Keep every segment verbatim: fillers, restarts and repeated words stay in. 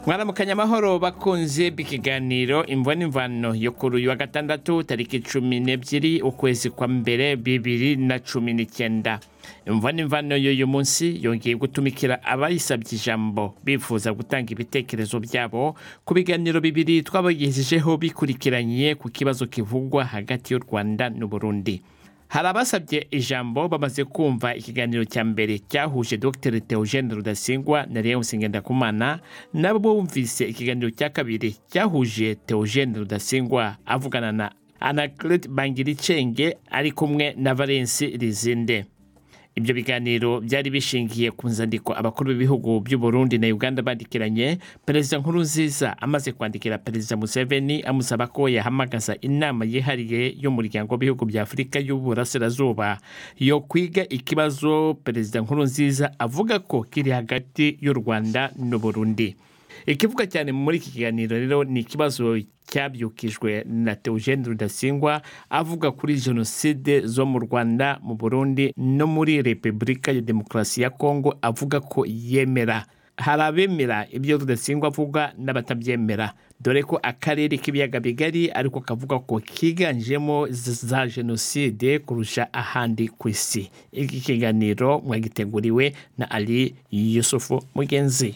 Mwaramukanya amahoro bakunze b'ikiganiro imvo n'imvano yo kuri uyu wa gatandatu tariki cumi n'ebyiri ukwezi kwa mbere bibiri na cumi n'icyenda. Imvo n'imvano y'uyu munsi yongeye gutumikira abayisabye ijambo bifuza gutanga ibitekerezo byabo ku biganiro bibiri twabagejejeho bikurikiranye ku kibazo kivugwa hagati y'u Rwanda n'u Burundi. Hari abasabye ijambo bamaze kumva ikiganiro cya mbere cyahuje Dr Theogene Rudasingwa na Léon Ngendakumana, nabo bumvise ikiganiro cya kabiri cyahuje Theogene Rudasingwa avugana na Anaclet Bangiricenge ari kumwe na Valens Lizinde. Ibyo biganiro byari bishingiye ku nzandiko abakuru b'ibihugu by'u Burundi na Uganda bandikiranye Perezida Nkurunziza amaze kwandikira Perezida Museveni amusaba ko yahamagaza inama yihariye y'umuryango w'ibihugu bya Afurika y'Uburasirazuba yo kwiga ikibazo Perezida Nkurunziza avuga ko kiri hagati y'u Rwanda n'u Burundi. Ikivuga cyane muri iki kiganiro rero ni ikibazo cyabyukijwe na Theogene Rudasingwa avuga kuri jenoside zo mu Rwanda, mu Burundi no muri Repubulika ya Demokarasi ya Kongo, avuga ko yemera. Hari abemera ibyo Rudasingwa avuga n'abatabyemera, dore ko akarere k'ibiyaga bigari ariko kavuga ko kiganjemo za jenoside kurusha ahandi ku isi. Iki kiganiro mwagiteguriwe na Ali Yusufu Mugenzi.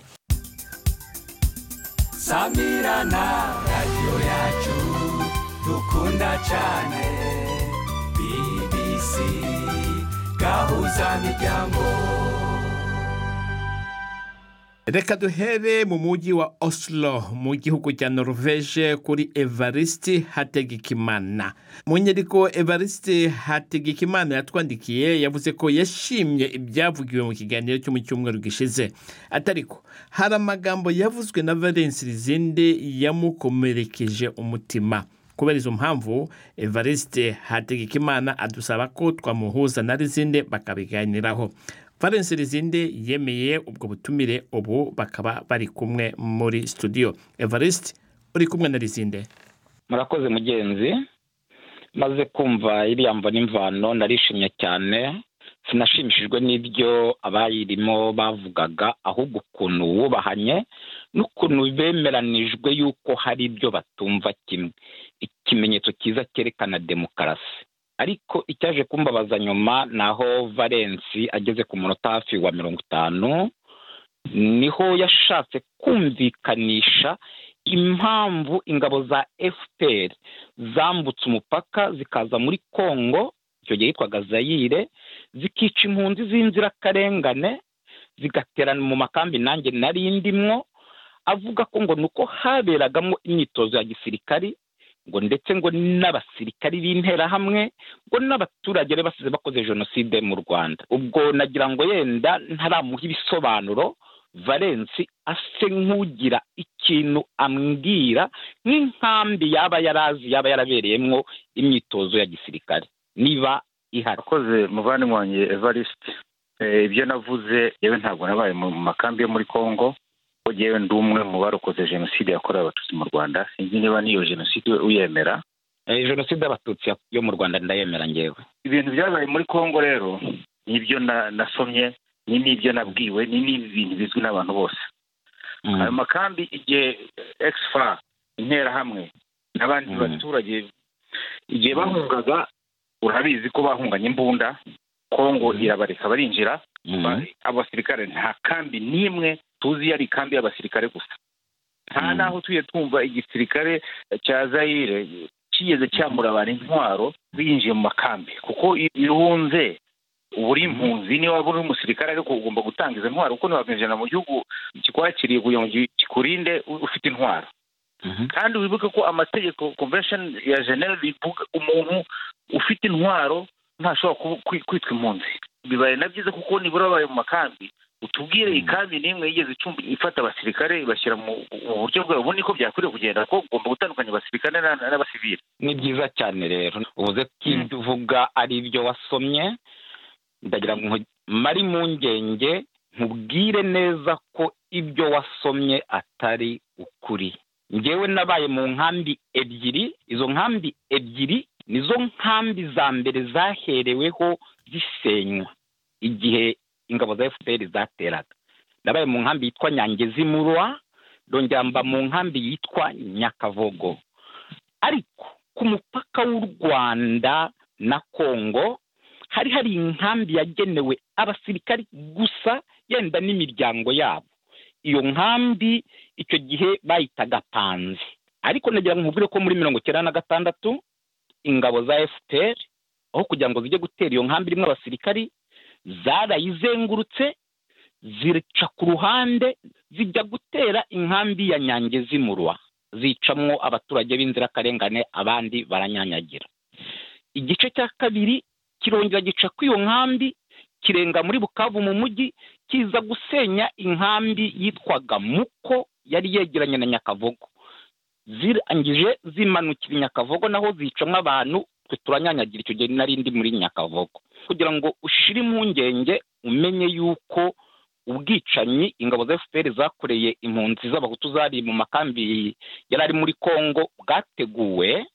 Samirana radio yacu dukunda cyane, B B C gahuza miryango. Reka duhere mu mujyi wa Oslo mu gihugu cya Norvege kuri Evariste Hategekimana. Mu nyandiko Evariste Hategekimana yatwandikiye yavuze ko yashimye ibyavugiwe mu kiganiro cyo mu cyumweru gishize. Atariko hari amagambo yavuzwe na Valens Lizinde yamukomerekeje umutima. Kubera izo mpamvu Evariste Hategekimana adusaba ko twamuhuza na Lizinde bakabiganiraho. Valens Lizinde yemeye ubwo butumire, ubu bakaba bari kumwe muri studio. Evariste, uri kumwe na Lizinde? Murakoze mugenzi, maze kumva iriya mvo n'imvano narishimye cyane. Sinashimishijwe n'ibyo abayirimo bavugaga, ahubwo ukuntu wubahanye n'ukuntu bemeranijwe yuko hari ibyo batumva kimwe, ikimenyetso cyiza cyerekana demokarasi. Ariko icyaje kumbabaza nyuma naho Valens ageze ku munota hafi wa mirongo itanu niho yashatse kumvikanisha impamvu ingabo za F P R zambutse umupaka zikaza muri Kongo, icyo gihe yitwaga Zaire, zikica impunzi z'inzirakarengane, zigaterana mu makambi nanjye nari ndimwo, avuga ko ngo nuko haberagamo imyitozo ya gisirikari, ngo ndetse ngo n'abasirikari b'intera hamwe, ngo n'abaturage basize bakoze jenoside mu Rwanda. Ubwo nagira ngo yenda ntaramuha ibisobanuro Valens ase nk'ugira ikintu ambwira nk'inkambi yaba yarazi yaba yarabereyemwo imyitozo ya gisirikari niba ihari. Akoze muvane mwanye Evariste, ibyo navuze yewe ntabwo nabaye mu makambi yo muri Kongo, yewe ndumwe mu barokoze jenoside yakorewe abatutsi mu Rwanda. Sinzi niba niyo jenoside uyemera. Eh, jenoside y'abatutsi yo mu Rwanda ndayemera ngewe. Ibintu byabaye muri Kongo rero nibyo nasomye, ni nibyo nabwiwe, ni n'ibintu bizwi n'abantu bose. Mm. Ayo makambi igihe Exfa intera hamwe n'abandi mm. baturage igihe bahungaga, urabizi ko bahunganye imbunda, Kongo mm. irabareka barinjira. Mm. Abasirikare nta kambi nimwe tuzi yari kambi y'abasirikare gusa. Nta mm. naho tuye twumva igisirikare cya Zaire kigeze cyamura abantu intwaro binjiye mu makambi, kuko irunze uri impunzi ni waba uri umusirikare ariko ugomba gutanga izo ntwaro, kuko niwagenjana mu gihugu kikwakiriye kugira ngo kikurinde ufite intwaro. Mm-hmm. Kandi wibuke ko amategeko convention ya Geneva ivuga umuntu ufite intwaro ntashobora kwitwa impunzi. Bibaye nabyiza kuko nibura baye mu makambi utubwire mm. ikambi nimwe yigeze icumbi ifata abasirikare bashyira mu buryo bwabo, ubundi ko byakwiriye kugenda ko ugomba gutandukanya abasirikare n'abasivili. Ni byiza cyane rero uvuze ko ibyo uvuga ari ibyo wasomye, ndagira ngo mari mu ngenge nkubwire neza ko ibyo wasomye atari ukuri. Ngewe nabaye mu nkambi ebyiri, izo nkambi ebyiri nizo nkambi za mbere zahereweho zisenywa igihe ingabo za F P R zateraga. Nabaye mu nkambi yitwa Nyangezi Murwa, ndongera mba mu nkambi yitwa Nyakavogo. Ariko ku mupaka w'u Rwanda na Kongo hari hari inkambi yagenewe abasirikari gusa yenda n'imiryango yabo. Iyo nkambi icyo gihe bayitaga Panzi. Ariko nagira ngo nkubwire ko muri mirongo icyenda na gatandatu ingabo za F P R aho kugira ngo zijye gutera iyo nkambi irimo abasirikari zarayizengurutse zirica ku ruhande zijya gutera inkambi ya Nyangezi Murwa, zicamwo abaturage b'inzirakarengane abandi baranyanyagira. Igice cya kabiri kirongera gica ku iyo nkambi kirenga muri Bukavu mu mujyi kiza gusenya inkambi yitwaga Muko yari yegeranye na Nyakavogo. Zirangije zimanukira Nyakavogo naho zicamwe abantu twe turanyanyagira icyo gihe nari ndi muri Nyakavogo. Kugira ngo ushire impungenge umenye yuko ubwicanyi ingabo za F P R zakoreye impunzi z'abahutu zari mu makambi yari ari muri Kongo bwateguwe,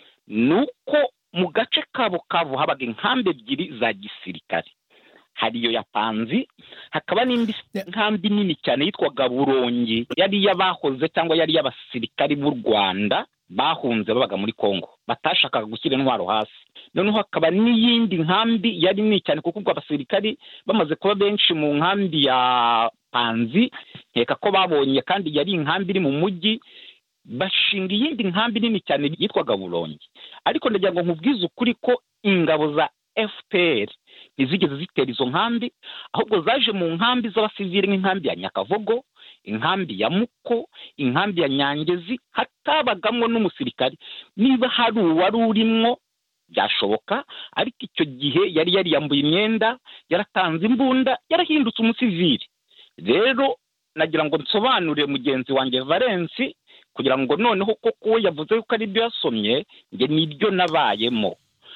nuko mu gace kabo kabo habaga inkambi ebyiri za gisirikare. Hari iyo ya Panzi, hakaba n'indi nkambi nini cyane yitwaga Burongi yari yabahoze cyangwa yari y'abasirikari b'u Rwanda bahunze babaga muri Kongo batashakaga gushyira intwaro hasi. Noneho hakaba n'iyindi nkambi yari nini cyane kuko ubwo abasirikari bamaze kuba benshi mu nkambi ya Panzi nkeka ko babonye kandi yari inkambi iri mu mujyi bashinga iyindi nkambi nini cyane yitwaga Burongi. Ariko ndagira ngo nkubwize ukuri ko ingabo za F P R ntizigeze zitera izo nkambi, ahubwo zaje mu nkambi z'abasivili nk'inkambi ya Nyakavogo, inkambi ya Muko, inkambi ya Nyangezi, hatabagamwo n'umusirikari. Niba hari uwari urimwo byashoboka, ariko icyo gihe yari yari yambuye imyenda, yaratanze imbunda, yarahindutse umusivili. Rero nagira ngo nsobanurire mugenzi wanjye Valence kugira ngo noneho koko yavuze yuko ari byo yasomye nge nibyo nabayemo.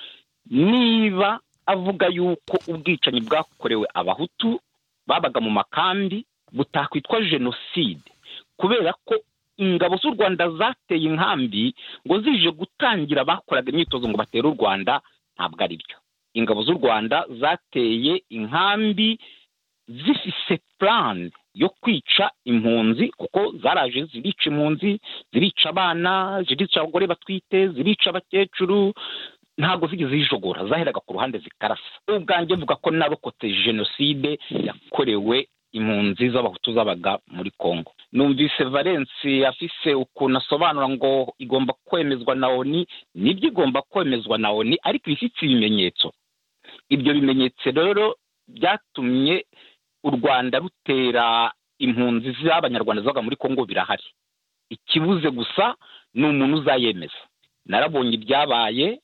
Niba avuga yuko ubwicanyi bwakorewe abahutu babaga mu makambi butakwitwa jenoside kubera ko ingabo z'u Rwanda zateye inkambi ngo zije gutangira bakoraga imyitozo ngo batere u Rwanda, ntabwo ari byo. Ingabo z'u Rwanda zateye inkambi zifise plan yo kwica impunzi kuko zaraje zirica impunzi, zirica abana, zirica abagore batwite, zirica abakecuru, ntabwo zigeze zijogora, zaheraga ku ruhande zikarasa. Ubwanjye mvuga ko narokotse jenoside yakorewe impunzi z'abahutu zabaga muri Kongo. Numvise Valence afise ukuntu asobanura ngo igomba kwemezwa na O N U, nibyo igomba kwemezwa na O N U ariko ifite ibimenyetso. Ibyo bimenyetso rero byatumye u Rwanda rutera impunzi z'abanyarwanda zabaga muri Kongo birahari. Ikibuze gusa ni umuntu uzayemeza. Narabonye ibyabaye,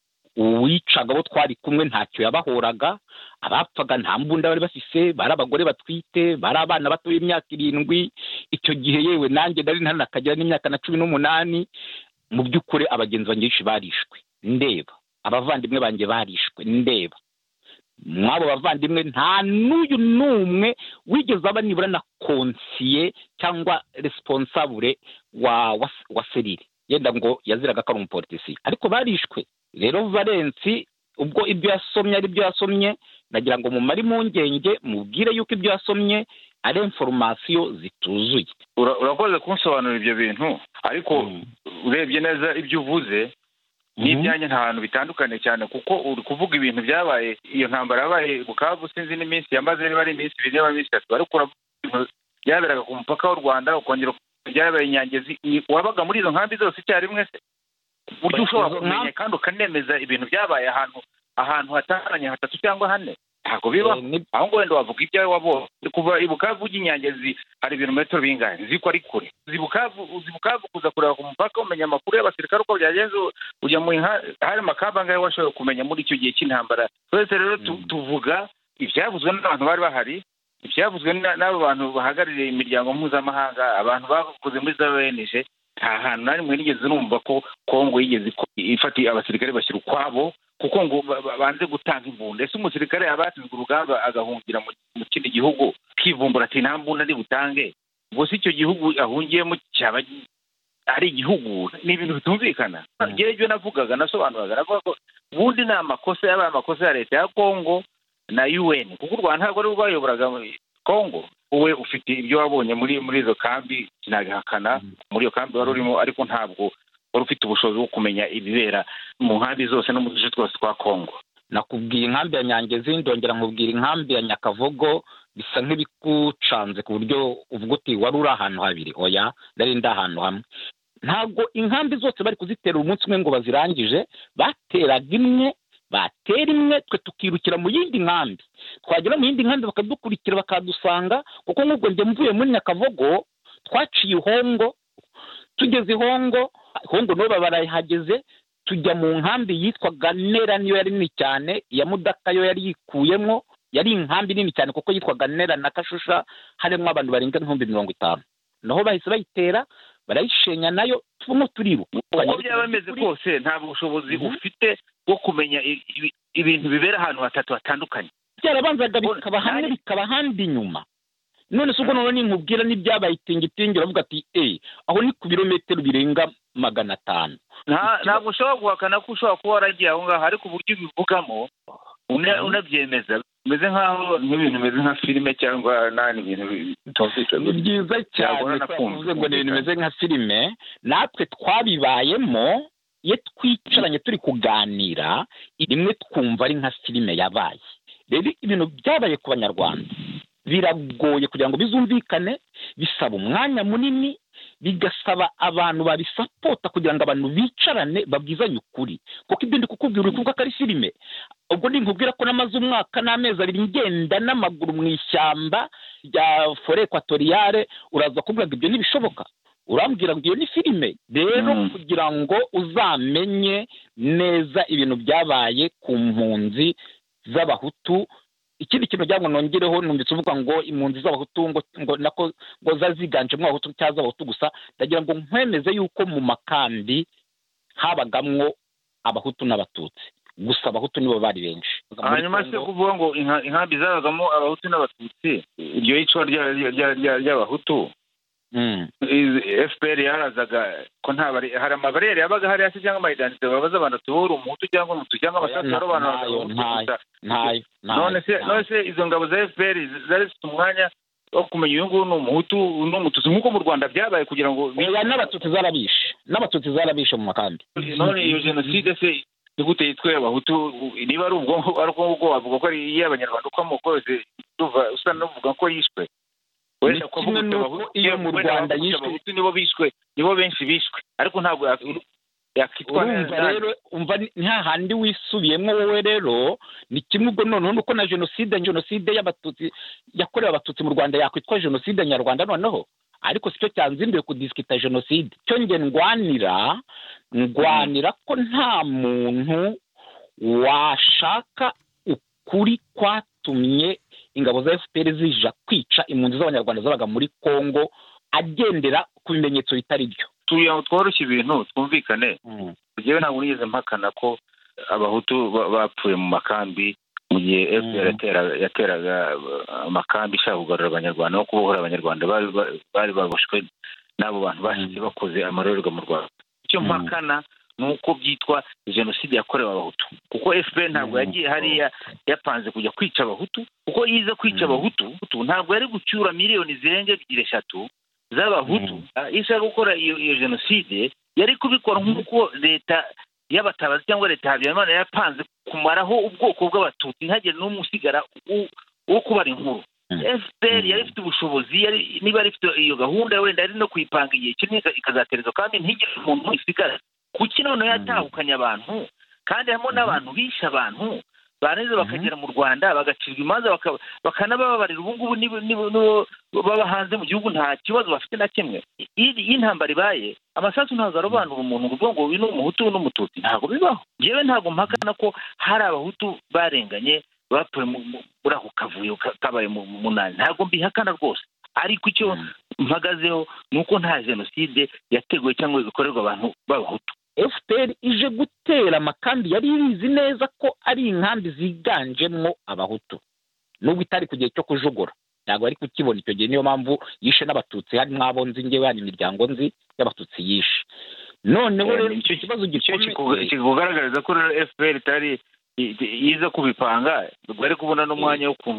uwicaga abo twari kumwe ntacyo yabahoraga, abapfaga nta mbunda bari bafise, bari abagore batwite, bari abana bato y'imyaka irindwi. Icyo gihe yewe nanjye nari ntanakagira n'imyaka na cumi n'umunani. Mu by'ukuri abagenzi banjye barishwe ndeba, abavandimwe banjye barishwe ndeba. Mwabo bavandimwe nta n'uyu n'umwe wigeze aba nibura na konsiye cyangwa responsable wa wa, wa serire yenda ngo yaziraga ko ari umupolitisi, ariko barishwe. Rero Valence ubwo ibyo yasomye ari byo yasomye, nagira ngo mumari mu ngenge mubwire yuko ibyo yasomye ari information zituzuye. Urakoze kunsobanurira ibyo bintu, ariko mm. urebye neza ibyo uvuze n'ibyanye nta hantu bitandukanye cyane kuko uri kuvuga ibintu byabaye. Iyo ntambara yabaye Bukavu sinzi n'iminsi yamaze niba ari iminsi ibiri y'aba minsi itatu, ariko byaberaga ku mupaka w'u Rwanda ukongera byabaye Nyangezi. Wabaga muri izo nkambi zose icyarimwe se? Buryo ushobora kumenya kandi ukanemeza ibintu byabaye ahantu ahantu hatandukanye hatatu cyangwa hane? Ntabwo biba. Aho ngo wenda wavuga ibyawe wabonye kuva i Bukavu ujya Nyangezi hari ibirometero bingahe? Nzi ko ari kure. Uzi Bukavu uzi Bukavu kuza kureba ku mupaka umenya amakuru y'abasirikare uko byagenze, ujya mu hari makamba ngahe washoboye kumenya muri icyo gihe cy'intambara. Twese rero tuvuga ibyavuzwe n'abantu bari bahari, ibyavuzwe n'abo bantu bahagarariye imiryango mpuzamahanga, abantu bakoze muri za O N G. Nta hantu nari mwe nigeze numva ko Kongo yigeze ifati abasirikare bashyira ukwabo kuko ngo banze gutanga imbunda. Ese umusirikare abatsinzwe urugamba agahungira mu kindi gihugu kivumbura ati nta mbunda ndi butange, ubwo si icyo gihugu ahungiyemo cyaba ari igihugu? Ni ibintu bitumvikana. Ngewe ibyo navugaga nasobanuraga navuga ko ubundi ni amakosa y'aba amakosa ya leta ya Kongo na U N kuko u Rwanda ntabwo ari rwayoboraga Kongo. wowe ufite ibyo wabonye muri muri izo kambi sinabihakana muri iyo kambi wari urimo ariko ntabwo wari ufite ubushobozi bwo kumenya ibibera mu nkambi zose no mu duce twose twa Kongo. Nakubwiye inkambi ya Nyangezi, ndongera nkubwira inkambi ya Nyakavogo, bisa nk'ibikucanze ku buryo uvuga uti wari uri ahantu habiri. Oya, nari ndi ahantu hamwe. Ntabwo inkambi zose bari kuzitera umunsi umwe ngo bazirangije, bateraga imwe, batera imwe, twe tukirukira mu yindi nkambi, twagera mu yindi nkambi bakadukurikira bakadusanga, kuko nk'ubwo njye mvuye muri Nyakavogo twaciye Ihongo, tugeze Ihongo, Ihongo n'ubu barahageze, tujya mu nkambi yitwaga Nera, niyo yari nini cyane, iya Mudaka yo yari yikuyemo, yari inkambi nini cyane kuko yitwaga Nera na Kashusha, harimo abantu barenga ibihumbi mirongo itanu. Naho bahise bayitera barayishenya nayo, tumo turibu. Uko byaba bimeze kose nta bushobozi ufite bwo kumenya ibintu bibera ahantu hatatu hatandukanye. Byarabanzaga bikaba hamwe bikaba ahandi inyuma. None se ubwo none ninkubwira n'ibyabaye itingitingi uravuga ati eh aho ni ku birometero birenga magana atanu. Ntabwo ushobora guhakana ko ushobora kuba waragiye aho ngaho, ariko uburyo ubivugamo unabyemeza bimeze nk'aho nk'ibintu bimeze nka filime cyangwa nani ibintu bitumvikana. Ni byiza cyane kuvuze ngo ni ibintu bimeze nka filime, natwe twabibayemo. Iyo twicaranye turi kuganira rimwe twumva ari nka filime yabaye. Rero ibintu byabaye ku Banyarwanda biragoye kugira ngo bizumvikane, bisaba umwanya munini, bigasaba abantu babisapota kugira ngo abantu bicarane babwizanye ukuri, kuko ibyo ndi kukubwira uri kuvuga ko ari filime. Ubwo ndi nkubwira ko namaze umwaka n'amezi abiri ngenda n'amaguru mu ishyamba rya Forêt Equatoriale, uraza kuvuga ngo ibyo ntibishoboka, urambwira ngo iyo ni filime. Rero mm. kugira ngo uzamenye neza ibintu byabaye ku mpunzi z'Abahutu, ikindi kintu cyangwa nongereho, numvise uvuga ngo impunzi z'Abahutu ngo ngo nako ngo zaziganjemo Abahutu cyaza Abahutu gusa, ndagira ngo nkwemeze yuko mu makambi habagamwo Abahutu n'Abatutsi gusa, Abahutu nibo bari benshi. Hanyuma se kuvuga ngo inkambi zabagamo Abahutu n'Abatutsi, iryo yicwa ry'Abahutu F P R yarazaga ko nta bari hari amabarere yabaga hari hasi cyangwa amayidanite babaza abantu tubura umuhutu cyangwa umutu cyangwa abasaza baro abantu ntayo. None se none se izo ngabo za F P R zari zifite umwanya wo kumenya uyu nguyu ni umuhutu n'umututsi nk'uko mu Rwanda byabaye kugira ngo n'Abatutsi zarabishe n'Abatutsi zarabishe mu makambi. None iyo jenoside se ni gute yitwe Abahutu? Niba ari ubwo ari ubwo bavuga ko ari iy'Abanyarwanda uko amoko yose usa n'uvuga ko yishwe. Wenda ko iyo mu Rwanda yishwe nibo bishwe, nibo benshi bishwe, ariko ntabwo yakitwa neza. Rero umva nta handi wisubiyemo wowe. Rero ni kimwe ubwo noneho nuko na jenoside jenoside y'Abatutsi yakorewe Abatutsi mu Rwanda yakwitwa jenoside nyarwanda noneho, ariko sicyo cyanzinduye kudiskita jenoside. Cyo nge ndwanira ndwanira ko nta muntu washaka ukuri kwatumye ingabo za F P R zija kwica impunzi z'Abanyarwanda zabaga muri Kongo agendera ku bimenyetso bitari byo. Tuya tworoshye ibintu twumvikane. Jewe ntabwo nigeze mpakana ko Abahutu bapfuye mu makambi mu gihe F P R yateraga yateraga amakambi ishaka kugarura Abanyarwanda no kubohora Abanyarwanda bari bari baboshwe n'abo bantu bashyize bakoze amarorerwa mu Rwanda. Icyo mpakana nuko byitwa jenoside yakorewe Abahutu, kuko F P R ntabwo yagiye hariya yapanze kujya kwica Abahutu, kuko yiza kwica Abahutu ntabwo yari gucyura miliyoni zirenga ebyiri eshatu z'Abahutu. Isa gukora iyo iyo jenoside yari kubikora nk'uko leta y'Abatabazi cyangwa leta Habyarimana yapanze kumaraho ubwoko bw'Abatutsi ntihagire n'umwe usigara wo kubara inkuru. F P R yari ifite ubushobozi, yari niba yari ifite iyo gahunda wenda yari no kuyipanga igihe kimwe ikazatereza kandi ntigire umuntu isigara. Kuki none yatahukanye abantu kandi harimo n'abantu bisha abantu barangiza bakagera mu Rwanda bagacirwa imanza bakanababarira ubu ngubu nibo baba hanze mu gihugu nta kibazo bafite na kimwe. Iyi intambara ibaye amasasu ntabwo arobanura umuntu ngo ngo uyu ni umuhutu n'umututsi, ntabwo bibaho. Yewe ntabwo mpakana ko hari Abahutu barenganye bapfuye muri ako kavuyo kabaye mu munani, ntabwo mbihakana rwose, ariko icyo mpagazeho ni uko nta jenoside yateguwe cyangwa ikorerwa abantu b'Abahutu. F P R ije gutera amakambi yari irizi neza ko ari inkambi ziganjemo Abahutu, nubwo itari ku gihe cyo kujogora, ntabwo ari kukibona icyo gihe. Niyo mpamvu yishe n'Abatutsi, hari mwabo nzi ngewe hari imiryango nzi y'Abatutsi yishe. Noneho rero icyo kibazo gikomeye kikugaragariza ko F P R itari yiza kubipanga, bari kubona n'umwanya w'ukuntu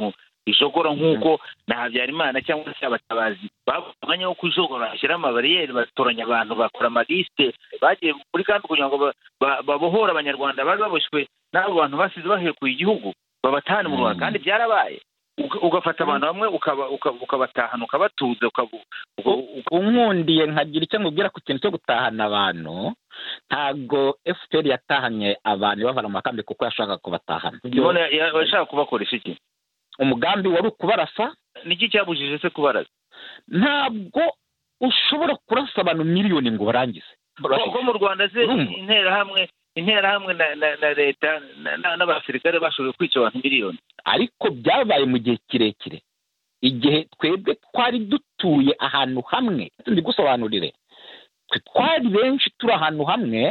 ijogora nk'uko na Habyarimana cyangwa se abatabazi babonye ko ijogora bashyira amabariyeri batoranya abantu bakora amaliste bagiye muri kambi kugira ngo babohora abanyarwanda bari baboshwe n'abo bantu basize bahekuye igihugu babatahana mu Rwanda kandi byarabaye ugafata abantu bamwe ukabatahana ukabatuza unkundiye nkagira icyo ngubwira ku kintu cyo gutahana abantu ntago F P R yatahanye abantu bavana mu makambi kuko yashaka kubatahana none yashaka kubakoresha iki umugambi wari ukubarasa niki cyabujije se kubarasa ntabwo ushobora kurasa abantu miliyoni ngo barangize ko mu Rwanda se intera hamwe intera hamwe na na leta n'abasirikare bashoboye kwica abantu miliyoni ariko byabaye mu gihe kirekire igihe twebwe twari dutuye ahantu hamwe ndi gusobanurire twari benshi turi ahantu hamwe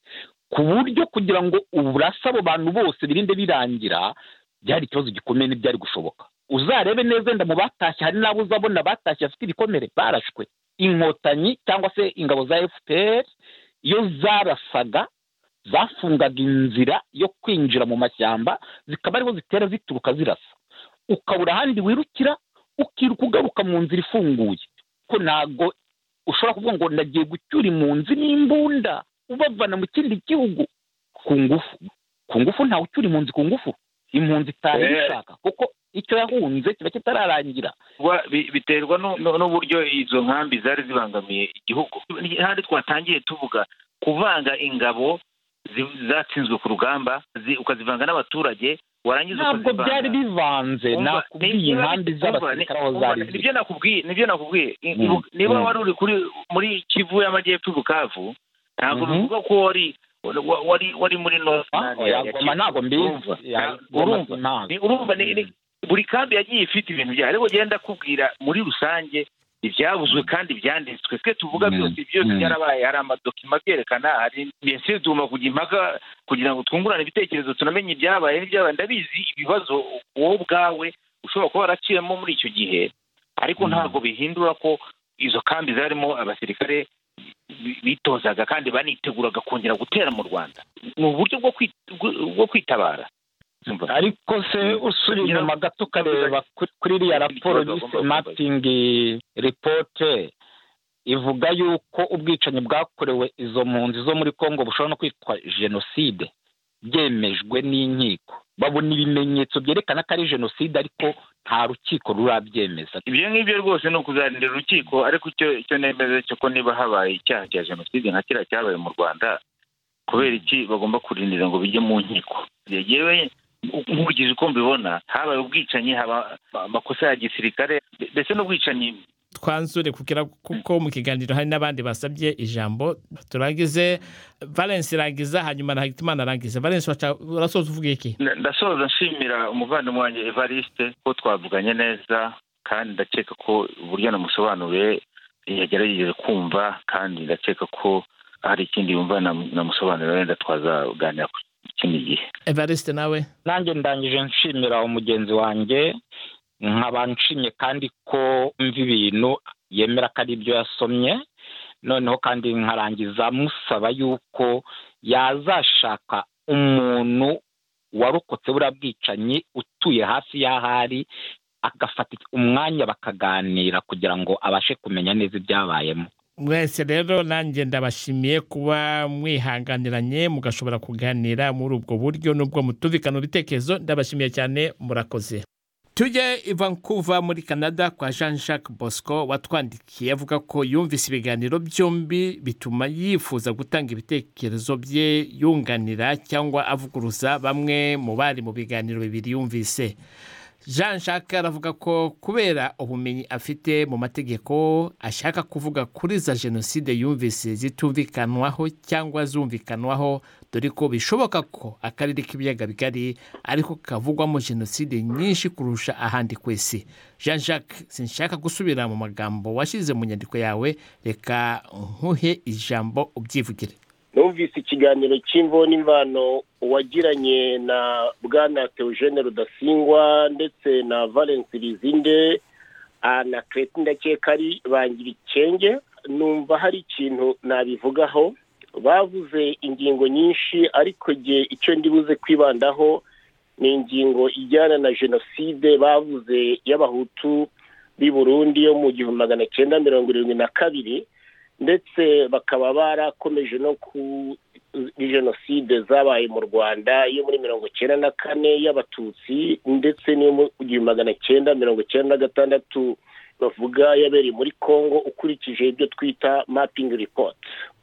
ku buryo kugira ngo uburasa abo bantu bose birinde birangira byari ikibazo gikomeye n'ibyari gushoboka uzarebe neza nda mu batashye hari n'abo uzabona batashye afite ibikomere barashwe inkotanyi cyangwa se ingabo za F P R iyo zarasaga zafungaga inzira yo kwinjira mu mashyamba zikaba ariho zitera zituruka zirasa ukabura ahandi wirukira ukiruka ugaruka mu nzira ifunguye ko ntago ushobora kuvuga ngo ndagiye gucyura impunzi n'imbunda ubavana mu kindi gihugu ku ngufu ku ngufu ntawe ucyura impunzi ku ngufu impunzi itari ishaka kuko icyo yahunze kiba kitararangira biterwa n'uburyo izo nkambi zari zibangamiye igihugu handi twatangiye tuvuga kuvanga ingabo zatsinzwe ku rugamba ukazivanga n'abaturage warangiza ntabwo byari bivanze nakubwiye inkambi z'abasirikare aho zari nibyo nakubwiye nibyo nakubwiye niba wari uri kuri muri Kivu y'Amajyepfo Bukavu ntabwo bivuga ko wari wari wari muri North yagoma ntabwo mbizi urumva urumva buri kambi yagiye ifite ibintu byayo ariko genda kubwira muri rusange ibyabuzwe kandi byanditswe twe tuvuga byose byose byarabaye hari amadokima byerekana hari byese tuma kujya impaka kugira ngo twungurane ibitekerezo tunamenye ibyabaye n'ibyabaye ndabizi ibibazo wowe ubwawe ushobora kuba waraciyemo muri icyo gihe ariko ntabwo bihindura ko izo kambi zarimo abasirikare bitozaga kandi baniteguraga kongera gutera mu Rwanda mu buryo bwo kwitabara ariko se usuri inyuma gato ukareba kuri iriya raporo yise mapping report ivuga yuko ubwicanyi bwakorewe izo mpunzi zo muri Congo bushobora no kwitwa jenoside byemejwe n'inkiko babona ibimenyetso byerekana ko ari jenoside ariko nta rukiko rurabyemeza ibyo ngibyo rwose ni ukuzarindira urukiko ariko icyo icyo nemeze cyo ko niba habaye icyaha cya jenoside nka kiriya cyabaye mu Rwanda kubera iki bagomba kurindira ngo bijye mu nkiko yewe nkurikije uko mbibona habaye ubwicanyi haba amakosa ya gisirikare ndetse n'ubwicanyi twanzure kugira kuko mu kiganiro hari n'abandi basabye ijambo turagize Valence Rangiza hanyuma na Hitimana Rangiza Valence urasoza uvuga iki ndasoza nshimira umuvandimwe wanjye Evariste ko twavuganye neza kandi ndakeka ko uburyo namusobanuriye yagerageje kumva kandi ndakeka ko hari ikindi yumva namusobanurira wenda twazaganira ikindi gihe Evariste nawe nanjye ndangije nshimira umugenzi wanjye nkaba nshimye kandi ko mva ibintu yemera ko ari ibyo yasomye noneho kandi nkarangiza musaba yuko yazashaka umuntu warokotse buriya bwicanyi utuye hafi y'ahari agafata umwanya bakaganira kugira ngo abashe kumenya neza ibyabayemo mwese rero nanjye ndabashimiye kuba mwihanganiranye mugashobora kuganira muri ubwo buryo nubwo mutumvikana ibitekerezo ndabashimiye cyane murakoze tujye i Vancouver muri Canada kwa Jean Jacques Bosco watwandikiye avuga ko yumvise ibiganiro byombi bituma yifuza gutanga ibitekerezo bye yunganira cyangwa avuguruza bamwe mu bari mu biganiro bibiri yumvise Jean Jacques aravuga ko kubera ubumenyi afite mu mategeko ashaka kuvuga kuri za jenoside yumvise zitumvikanwaho cyangwa zumvikanwaho dore ko bishoboka ko akarere k'ibiyaga bigari ariko kavugwamo jenoside nyinshi kurusha ahandi kwese. Jean Jacques sinshaka gusubira mu magambo washize mu nyandiko yawe reka nkuhe ijambo ubyivugire. Numvise ikiganiro cy'imvo n'imvano wagiranye na bwana Theogene Rudasingwa ndetse na Valence Lizinde na Crete Ndakekari bangira ikenge numva hari ikintu nabivugaho bavuze ingingo nyinshi ariko gihe icyo ndibuze kwibandaho ni ingingo ijyana na jenoside bavuze y'abahutu b'i Burundi yo mu gihumbi magana cyenda mirongo irindwi na kabiri, ndetse bakaba barakomeje no ku jenoside zabaye mu Rwanda yo muri mirongo cyenda na kane y'abatutsi, ndetse n'iyo mu gihumbi magana cyenda mirongo cyenda na gatandatu bavuga yabereye muri Congo ukurikije ibyo twita mapping report.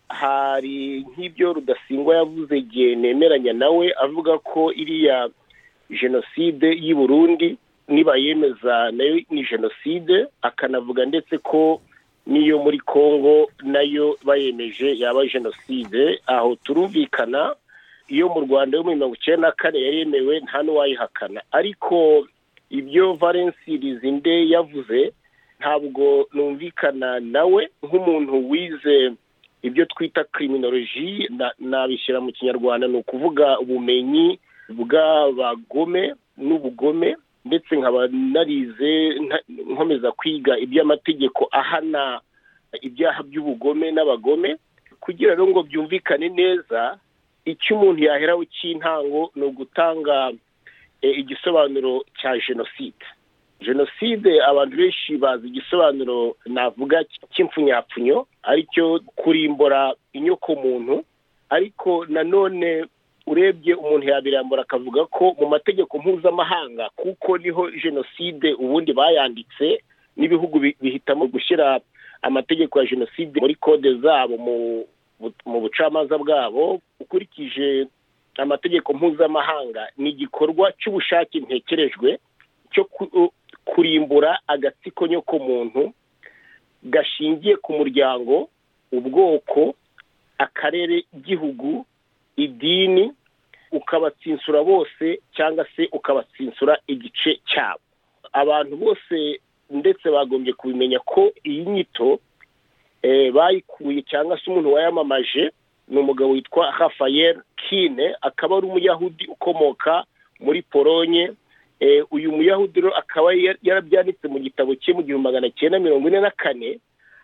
Hari nk'ibyo Rudasingwa yavuze igihe nemeranya nawe avuga ko iriya jenoside y'i Burundi niba yemeza nayo ni jenoside, akanavuga ndetse ko niyo muri Congo nayo bayemeje yaba jenoside. Aho turumvikana, iyo mu Rwanda yo muri mirongo icyenda na kane yaremewe nta n'uwayihakana, ariko ibyo Valens Lizinde yavuze ntabwo numvikana nawe nk'umuntu wize ibyo twita criminology, nabishyira mu Kinyarwanda ni ukuvuga ubumenyi bw'abagome n'ubugome, ndetse nkaba narize nkomeza kwiga iby'amategeko ahana ibyaha by'ubugome n'abagome. Kugira ngo byumvikane neza, icyo umuntu yaheraho cy'intango ni ugutanga igisobanuro cya jenoside. Jenoside abantu benshi bazi igisobanuro navuga cy'impfunyapfunyo, aricyo kurimbura inyoko muntu, ariko nanone urebye umuntu yabirambura akavuga ko mu mategeko mpuzamahanga, kuko niho jenoside ubundi bayanditse n'ibihugu bihitamo gushyira amategeko ya jenoside muri kode zabo mu bucamanza bwabo, ukurikije amategeko mpuzamahanga ni igikorwa cy'ubushake ntekerejwe cyo kurimbura agatsiko nyoko muntu gashingiye ku muryango, ubwoko, akarere, igihugu, idini, ukabatsinsura bose cyangwa se ukabatsinsura igice cyabo. Abantu bose ndetse bagombye kubimenya ko iyi nyito eh, bayikuye cyangwa se umuntu wayamamaje ni umugabo witwa Raphael Kine, akaba ari umuyahudi ukomoka muri Polonye. Eh, uyu muyahudi rero akaba yarabyanditse mu gitabo cye mu gihumbi magana cyenda mirongo ine na kane,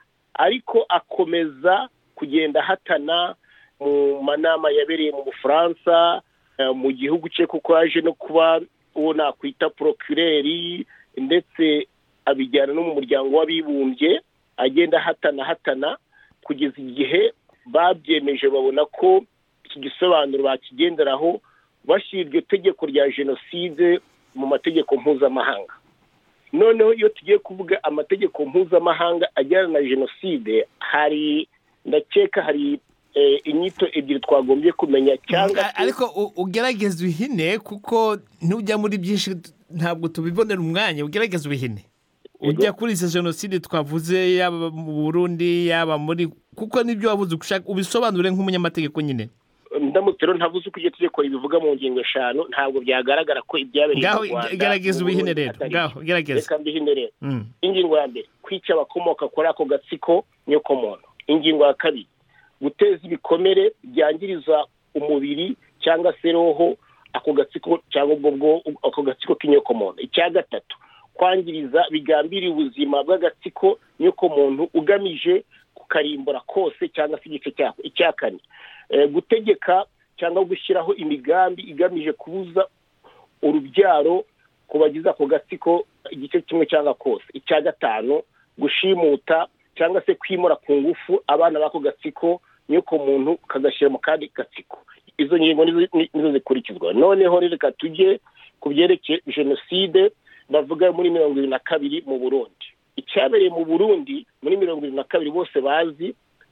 ariko akomeza kugenda hatana mu manama yabereye mu Bufaransa, mu gihugu cye, kuko yaje no kuba uwo nakwita procureur, ndetse abijyana no mu muryango w'abibumbye, agenda hatana hatana kugeza igihe babyemeje babona ko iki gisobanuro bakigenderaho bashyira iryo tegeko rya jenoside mu mategeko mpuzamahanga. Noneho iyo tugiye kuvuga amategeko mpuzamahanga ajyana na jenoside, hari ndakeka hari e, inyito ebyiri twagombye kumenya, cyangwa ariko ugerageza uhine kuko ntujya muri byinshi ntabwo tubibonera umwanya. Ugerageza uhine ujya kuri izo jenoside twavuze, yaba mu Burundi yaba muri, kuko nibyo wavuze ubisobanure nk'umunyamategeko nyine. Ndamutse rero ntavuze uko iryo tegeko ribivuga mu ngingo eshanu, ntabwo byagaragara ko ibyabereye mu Rwanda. Gerageza ubihine rero, ngaho gerageza. Reka mbihine rero. Mm. Ingingo ya mbere, kwica abakomoka kuri ako gatsiko nyoko muntu. Ingingo ya kabiri, guteza ibikomere byangiriza umubiri cyangwa se roho ako gatsiko cyangwa ubwo ako gatsiko k'inyoko muntu. Icya gatatu, kwangiriza bigambiriye ubuzima bw'agatsiko nyoko muntu ugamije kukarimbura kose cyangwa se igice cyako. Icya kane, gutegeka cyangwa gushyiraho imigambi igamije kubuza urubyaro ku bagize ako gatsiko igice kimwe cyangwa kose. Icya gatanu, gushimuta cyangwa se kwimura ku ngufu abana b'ako gatsiko nyoko muntu kagashyira mu kandi gatsiko. Izo ngingo nizo zikurikizwa. Noneho reka tujye ku byerekeye jenoside bavuga muri mirongo irindwi na kabiri mu Burundi. Icyabereye mu Burundi muri mirongo irindwi na kabiri bose bazi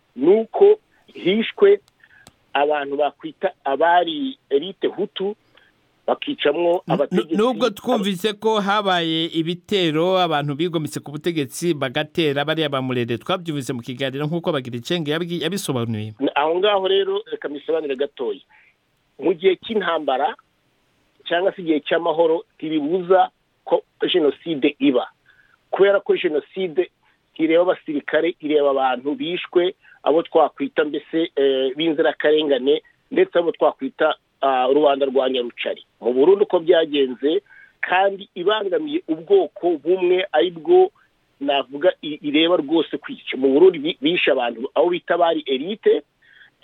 nuko hishwe abantu bakwita abari elite hutu, bakicamwo abategetsi. Nubwo twumvise ko habaye ibitero abantu bigometse ku butegetsi bagatera bariya bamurere, twabyumvise mu kiganiro nk'uko bagira icenge yabisobanuye. Aho ngaho rero reka misobanure gatoya. Mu gihe cy'intambara cyangwa se igihe cy'amahoro ntibibuza ko jenoside iba, kubera ko jenoside ireba abasirikare, ireba abantu bishwe, abo twakwita mbese b'inzirakarengane, ndetse abo twakwita rubanda rwa Nyarucari. Mu Burundi uko byagenze, kandi ibangamiye ubwoko bumwe ari bwo navuga ireba rwose kwica. Mu Burundi bishe abantu abo bita bari elite,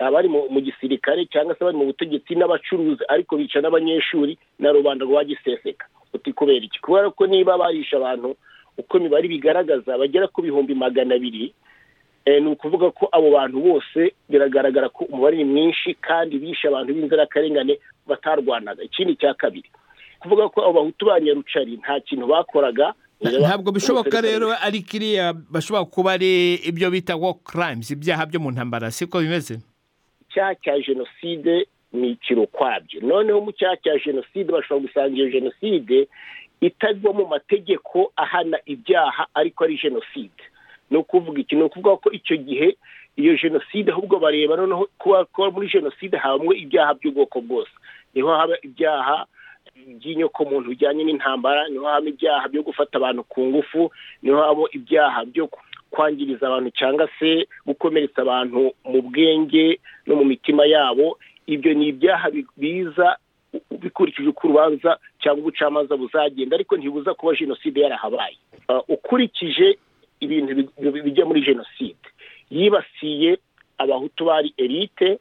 abari mu gisirikare cyangwa se bari mu butegetsi n'abacuruzi, ariko bica n'abanyeshuri na rubanda rwa giseseka. Uti kubera iki? Kubera ko niba barisha abantu uko imibare bigaragaza bagera ku bihumbi magana abiri, ni ukuvuga ko abo bantu bose biragaragara ko umubare ni mwinshi kandi bishe abantu b'inzirakarengane batarwanaga. Ikindi cya kabiri kuvuga ko abo bahutu ba Nyarucari nta kintu bakoraga. Ntabwo bishoboka rero ari kiriya bashobora kuba ari ibyo bita war crimes, ibyaha byo mu ntambara, siko bimeze? Icyaha cya jenoside ni ikiro kwabyo. Noneho mu cyaha cya jenoside bashobora gusanga iyo jenoside itagwa mu mategeko ahana ibyaha ariko ari jenoside. Ni ukuvuga iki? Ni ukuvuga ko icyo gihe iyo jenoside ahubwo bareba noneho kuba muri jenoside habamo ibyaha by'ubwoko bwose. Niho haba ibyaha by'inyokomuntu bijyanye n'intambara, niho haba ibyaha byo gufata abantu ku ngufu, niho haba ibyaha byo kwangiriza abantu cyangwa se gukomeretsa abantu mu bwenge no mu mitima yabo. Ibyo ni ibyaha biza bikurikije uko urubanza cyangwa ubucamanza buzagenda, ariko ntibuza kuba jenoside yarahabaye. Ukurikije ibintu bijya muri jenoside, yibasiye abahutu bari elite,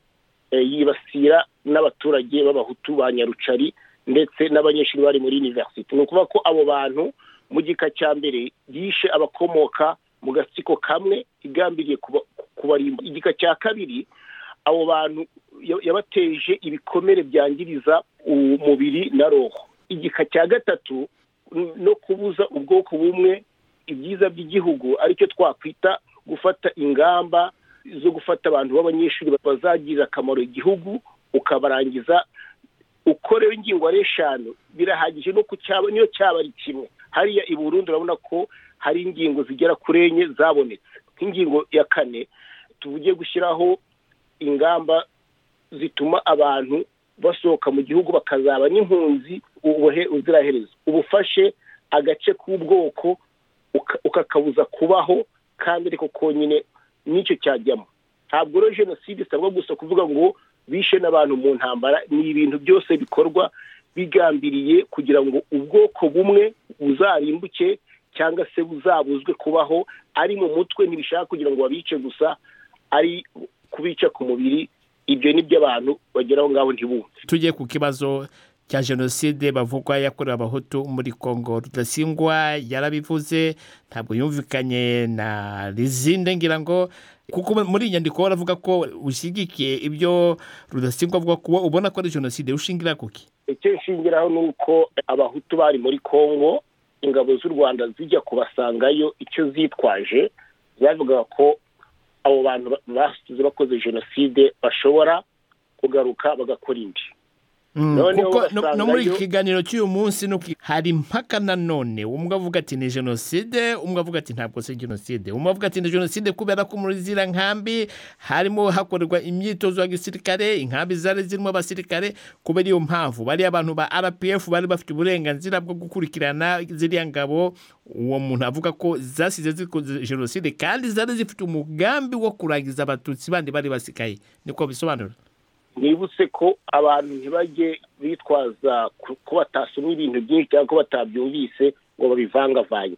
yibasira n'abaturage b'abahutu ba Nyarucari ndetse n'abanyeshuri bari muri university. Ni ukuvuga ko abo bantu mu gika cya mbere yishe abakomoka mu gatsiko kamwe igambiriye kubarimba. Igika cya kabiri abo bantu yabateje ibikomere byangiriza umubiri na roho. Igika cya gatatu no kubuza ubwoko bumwe ibyiza by'igihugu, aricyo twakwita gufata ingamba zo gufata abantu b'abanyeshuri bazagirira akamaro igihugu ukabarangiza. Ukorewe ingingo ari eshanu birahagije no kucyaba niyo cyaba ari kimwe. Hariya i Burundi urabona ko hari ingingo zigera kuri enye zabonetse. Nk'ingingo ya kane tuvugiye gushyiraho ingamba zituma abantu basohoka mu gihugu bakazaba n'impunzi ubuhe uziraherezo. Ubufashe agace k'ubwoko ukakabuza kubaho, kandi ariko konyine n'icyo cyajyamo. Ntabwo rero jenoside isabwa gusa kuvuga ngo bishe n'abantu mu ntambara. Ni ibintu byose bikorwa bigambiriye kugira ngo ubwoko bumwe buzarimbuke cyangwa se buzabuzwe kubaho. Ari mu mutwe ntibishaka kugira ngo babice gusa, ari kubica ku mubiri. Ibyo ni byo abantu bageraho ngaho ntibumve. Tugiye ku kibazo cya jenoside bavugwa yakorewe abahutu muri Kongo, Rudasingwa yarabivuze, ntabwo yumvikanye na Lizinde ngira ngo, kuko muri inyandiko baravuga ko ushyigikiye ibyo Rudasingwa avuga kuba ubona ko ari jenoside. Ushingira kuki? Icyo nshingiraho ni uko abahutu bari muri Kongo, ingabo z'u Rwanda zijya kubasangayo, icyo zitwaje zavugaga ko abo bantu basize bakoze jenoside bashobora kugaruka bagakora indi. Kuko no muri kiganiro cy'uyu munsi hari impaka nanone, umwe avuga ati ni jenoside, umwe avuga ati ntabwo se jenoside, umwe avuga ati ni jenoside kubera ko muri zira nkambi harimo hakorerwa imyitozo ya gisirikare, inkambi zari zirimo abasirikare, kubera iyo mpamvu bari abantu ba R P F bari bafite uburenganzira bwo gukurikirana ziriya ngabo. Uwo muntu avuga ko zasize zikoze jenoside kandi zari zifite umugambi wo kurangiza abatutsi bandi bari basikaye. Niko bisobanura. Nibutse ko abantu ntibajye bitwaza ko batasomye ibintu byinshi cyangwa ko batabyumvise ngo babivangavange.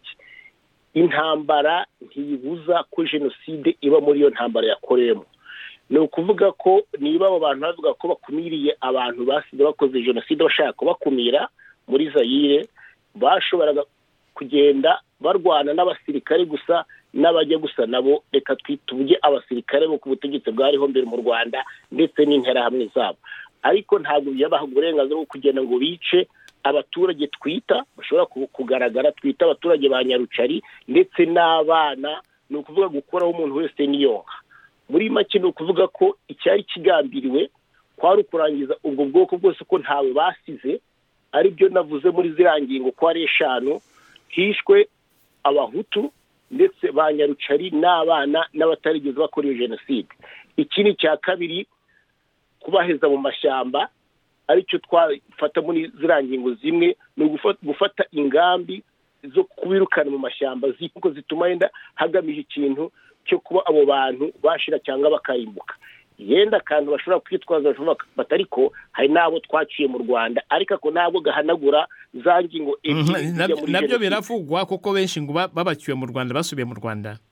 Intambara ntiyibuza ko jenoside iba muri iyo ntambara yakoreyemo. Ni ukuvuga ko niba abo bantu bavuga ko bakumiriye abantu basize bakoze jenoside bashaka kubakumira muri Zaire, bashoboraga kugenda barwana n'abasirikare gusa n'abajya gusa nabo. Reka twituvuge abasirikare bo ku butegetsi bwariho mbere mu Rwanda ndetse n'interahamwe zabo, ariko ntabwo yabaha uburenganzira bwo kugenda ngo bice abaturage twita bashobora kugaragara, twita abaturage ba Nyarucari ndetse n'abana. Ni ukuvuga gukoraho umuntu wese niyonka. Muri make ni ukuvuga ko icyari kigambiriwe kwari ukurangiza ubwo bwoko bwose ko ntawe basize. Ari byo navuze muri ziriya ngingo ko ari eshanu: hishwe abahutu ndetse ba Nyarucari n'abana n'abatarigeze bakora iyo jenoside. Ikindi cya kabiri kubaheza mu mashyamba, aricyo twafata muri ziriya ngingo zimwe, ni gufata ingambi zo kubirukana mu mashyamba ziko zituma yenda hagamije ikintu cyo kuba abo bantu bashira cyangwa bakarimbuka. Yenda kandi bashobora kwitwaza batariko hari nabo twaciye mu Rwanda, ariko ko nabo gahanagura za ngingo ebyiri. Nabyo biravugwa kuko benshi ngo babaciye mu Rwanda basubiye mu Rwanda.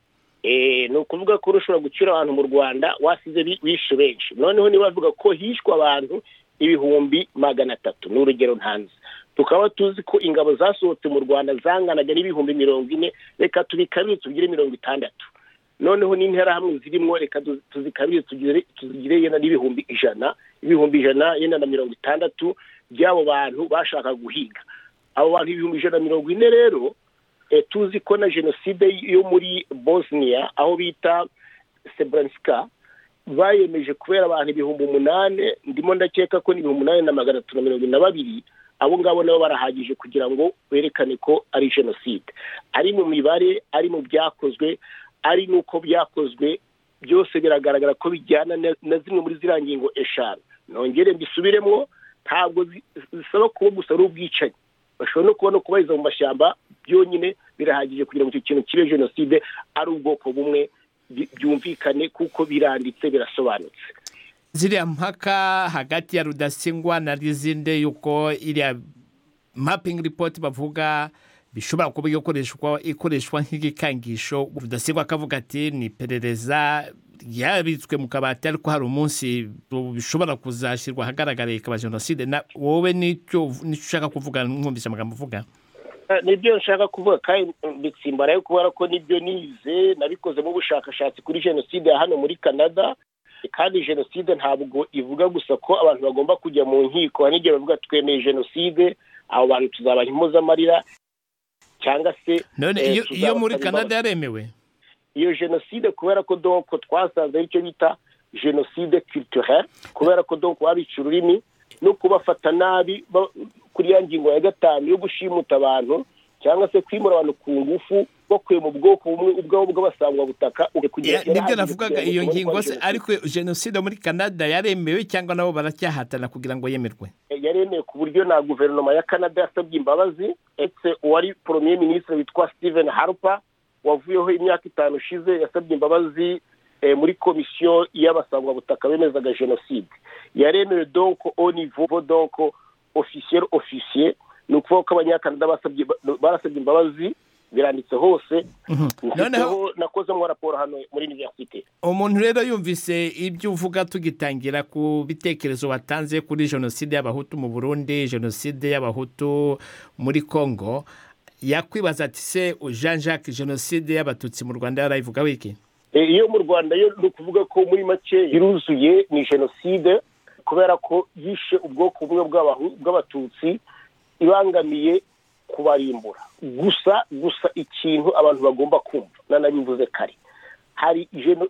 eh no kuvuga ko rushobora gucira abantu mu Rwanda wasize wishe benshi noneho ni bavuga ko hishwa abantu ibihumbi magana atatu n'urugero ntanze tukaba tuzi ko ingabo zasohotse mu Rwanda zanganaga n'ibihumbi mirongo ine reka tubikabire tugire mirongo itandatu noneho n'intera hamwe zirimo reka tuzikabire tugire tugire yena n'ibihumbi ijana ibihumbi ijana yena na mirongo itandatu byabo bantu bashaka guhiga abo bantu ibihumbi ijana na mirongo ine rero e, tuzi ko na genocide yo muri Bosnia aho bita Srebrenica bayemeje kubera abantu ibihumbi umunane ndimo ndakeka ko ni ibihumbi umunane na magana atatu na mirongo ine na babiri abo ngabo nabo barahagije kugira ngo berekane ko ari genocide ari mu mibare ari mu byakozwe ari nuko byakozwe byose biragaragara ko bijyana na zimwe muri zirangingo eshanu nongere mbisubiremo ntabwo zisaba kuba gusa ari ubwicanyi bashobora no kubona kubariza mu mashyamba byonyine birahagije kugira ngo icyo kintu kibe genocide ari ubwoko bumwe byumvikane kuko biranditse birasobanutse ziriya mpaka hagati ya Rudasingwa na Lizinde yuko iriya mapping report bavuga bishobora kuba ikoreshwa ikoreshwa nk'igikangisho Rudasingwa akavuga ati ni perereza yabitswe mu kabati ariko hari umunsi bishobora kuzashirwa hagaragara ikaba genocide na wowe nicyo nishaka kuvuga nkumvise amagambo uvuga nibyo nshaka kuvuga kandi bitsimbara yo kubara ko nibyo nize nabikoze mu bushakashatsi kuri genocide ya hano muri Canada kandi genocide ntabwo ivuga gusa ko abantu bagomba kujya mu nkiko hanigera bavuga twemeye genocide abo bantu tuzabaha impozamarira cyangwa se none iyo iyo muri Canada yaremewe iyo genocide kubera ko donc twasanze icyo bita genocide culturelle kubera ko donc wabica ururimi no kubafata nabi kuri ya ngingo ya gatanu yo gushimuta abantu cyangwa se kwimura abantu ku ngufu bakwiye mu bwoko bumwe ubwabo bw'abasangwa butaka ukugera nibyo navugaga iyo ngingo se ariko genocide muri Canada yaremewe cyangwa nabo baracyahatana kugira ngo yemerwe yaremewe ku buryo na guverinoma ya Canada yasabye imbabazi etse uwari premier ministre witwa Stephen Harper wavuyeho imyaka itanu ushize yasabye imbabazi eh, muri komisiyo y'abasangwa butaka bemezaga genocide yaremewe donc au niveau donc officiel officier nuko ko abanyakanada basabye barasabye imbabazi biranditse hose noneho nakoze mu raporo hano muri universite umuntu rero yumvise ibyo uvuga tugitangira ku bitekerezo watanze kuri genocide y'abahutu mu Burundi genocide y'abahutu muri Congo yakwibaza ati se Jean Jacques genocide y'abatutsi mu Rwanda yarayivuga wiki iyo mu Rwanda yo nukuvuga ko muri make iruzuye ni genocide kubera ko yishe ubwoko bumwe bw'abatutsi ibangamiye kubarimbura gusa gusa ikintu abantu bagomba kumva nanabivuze kare hari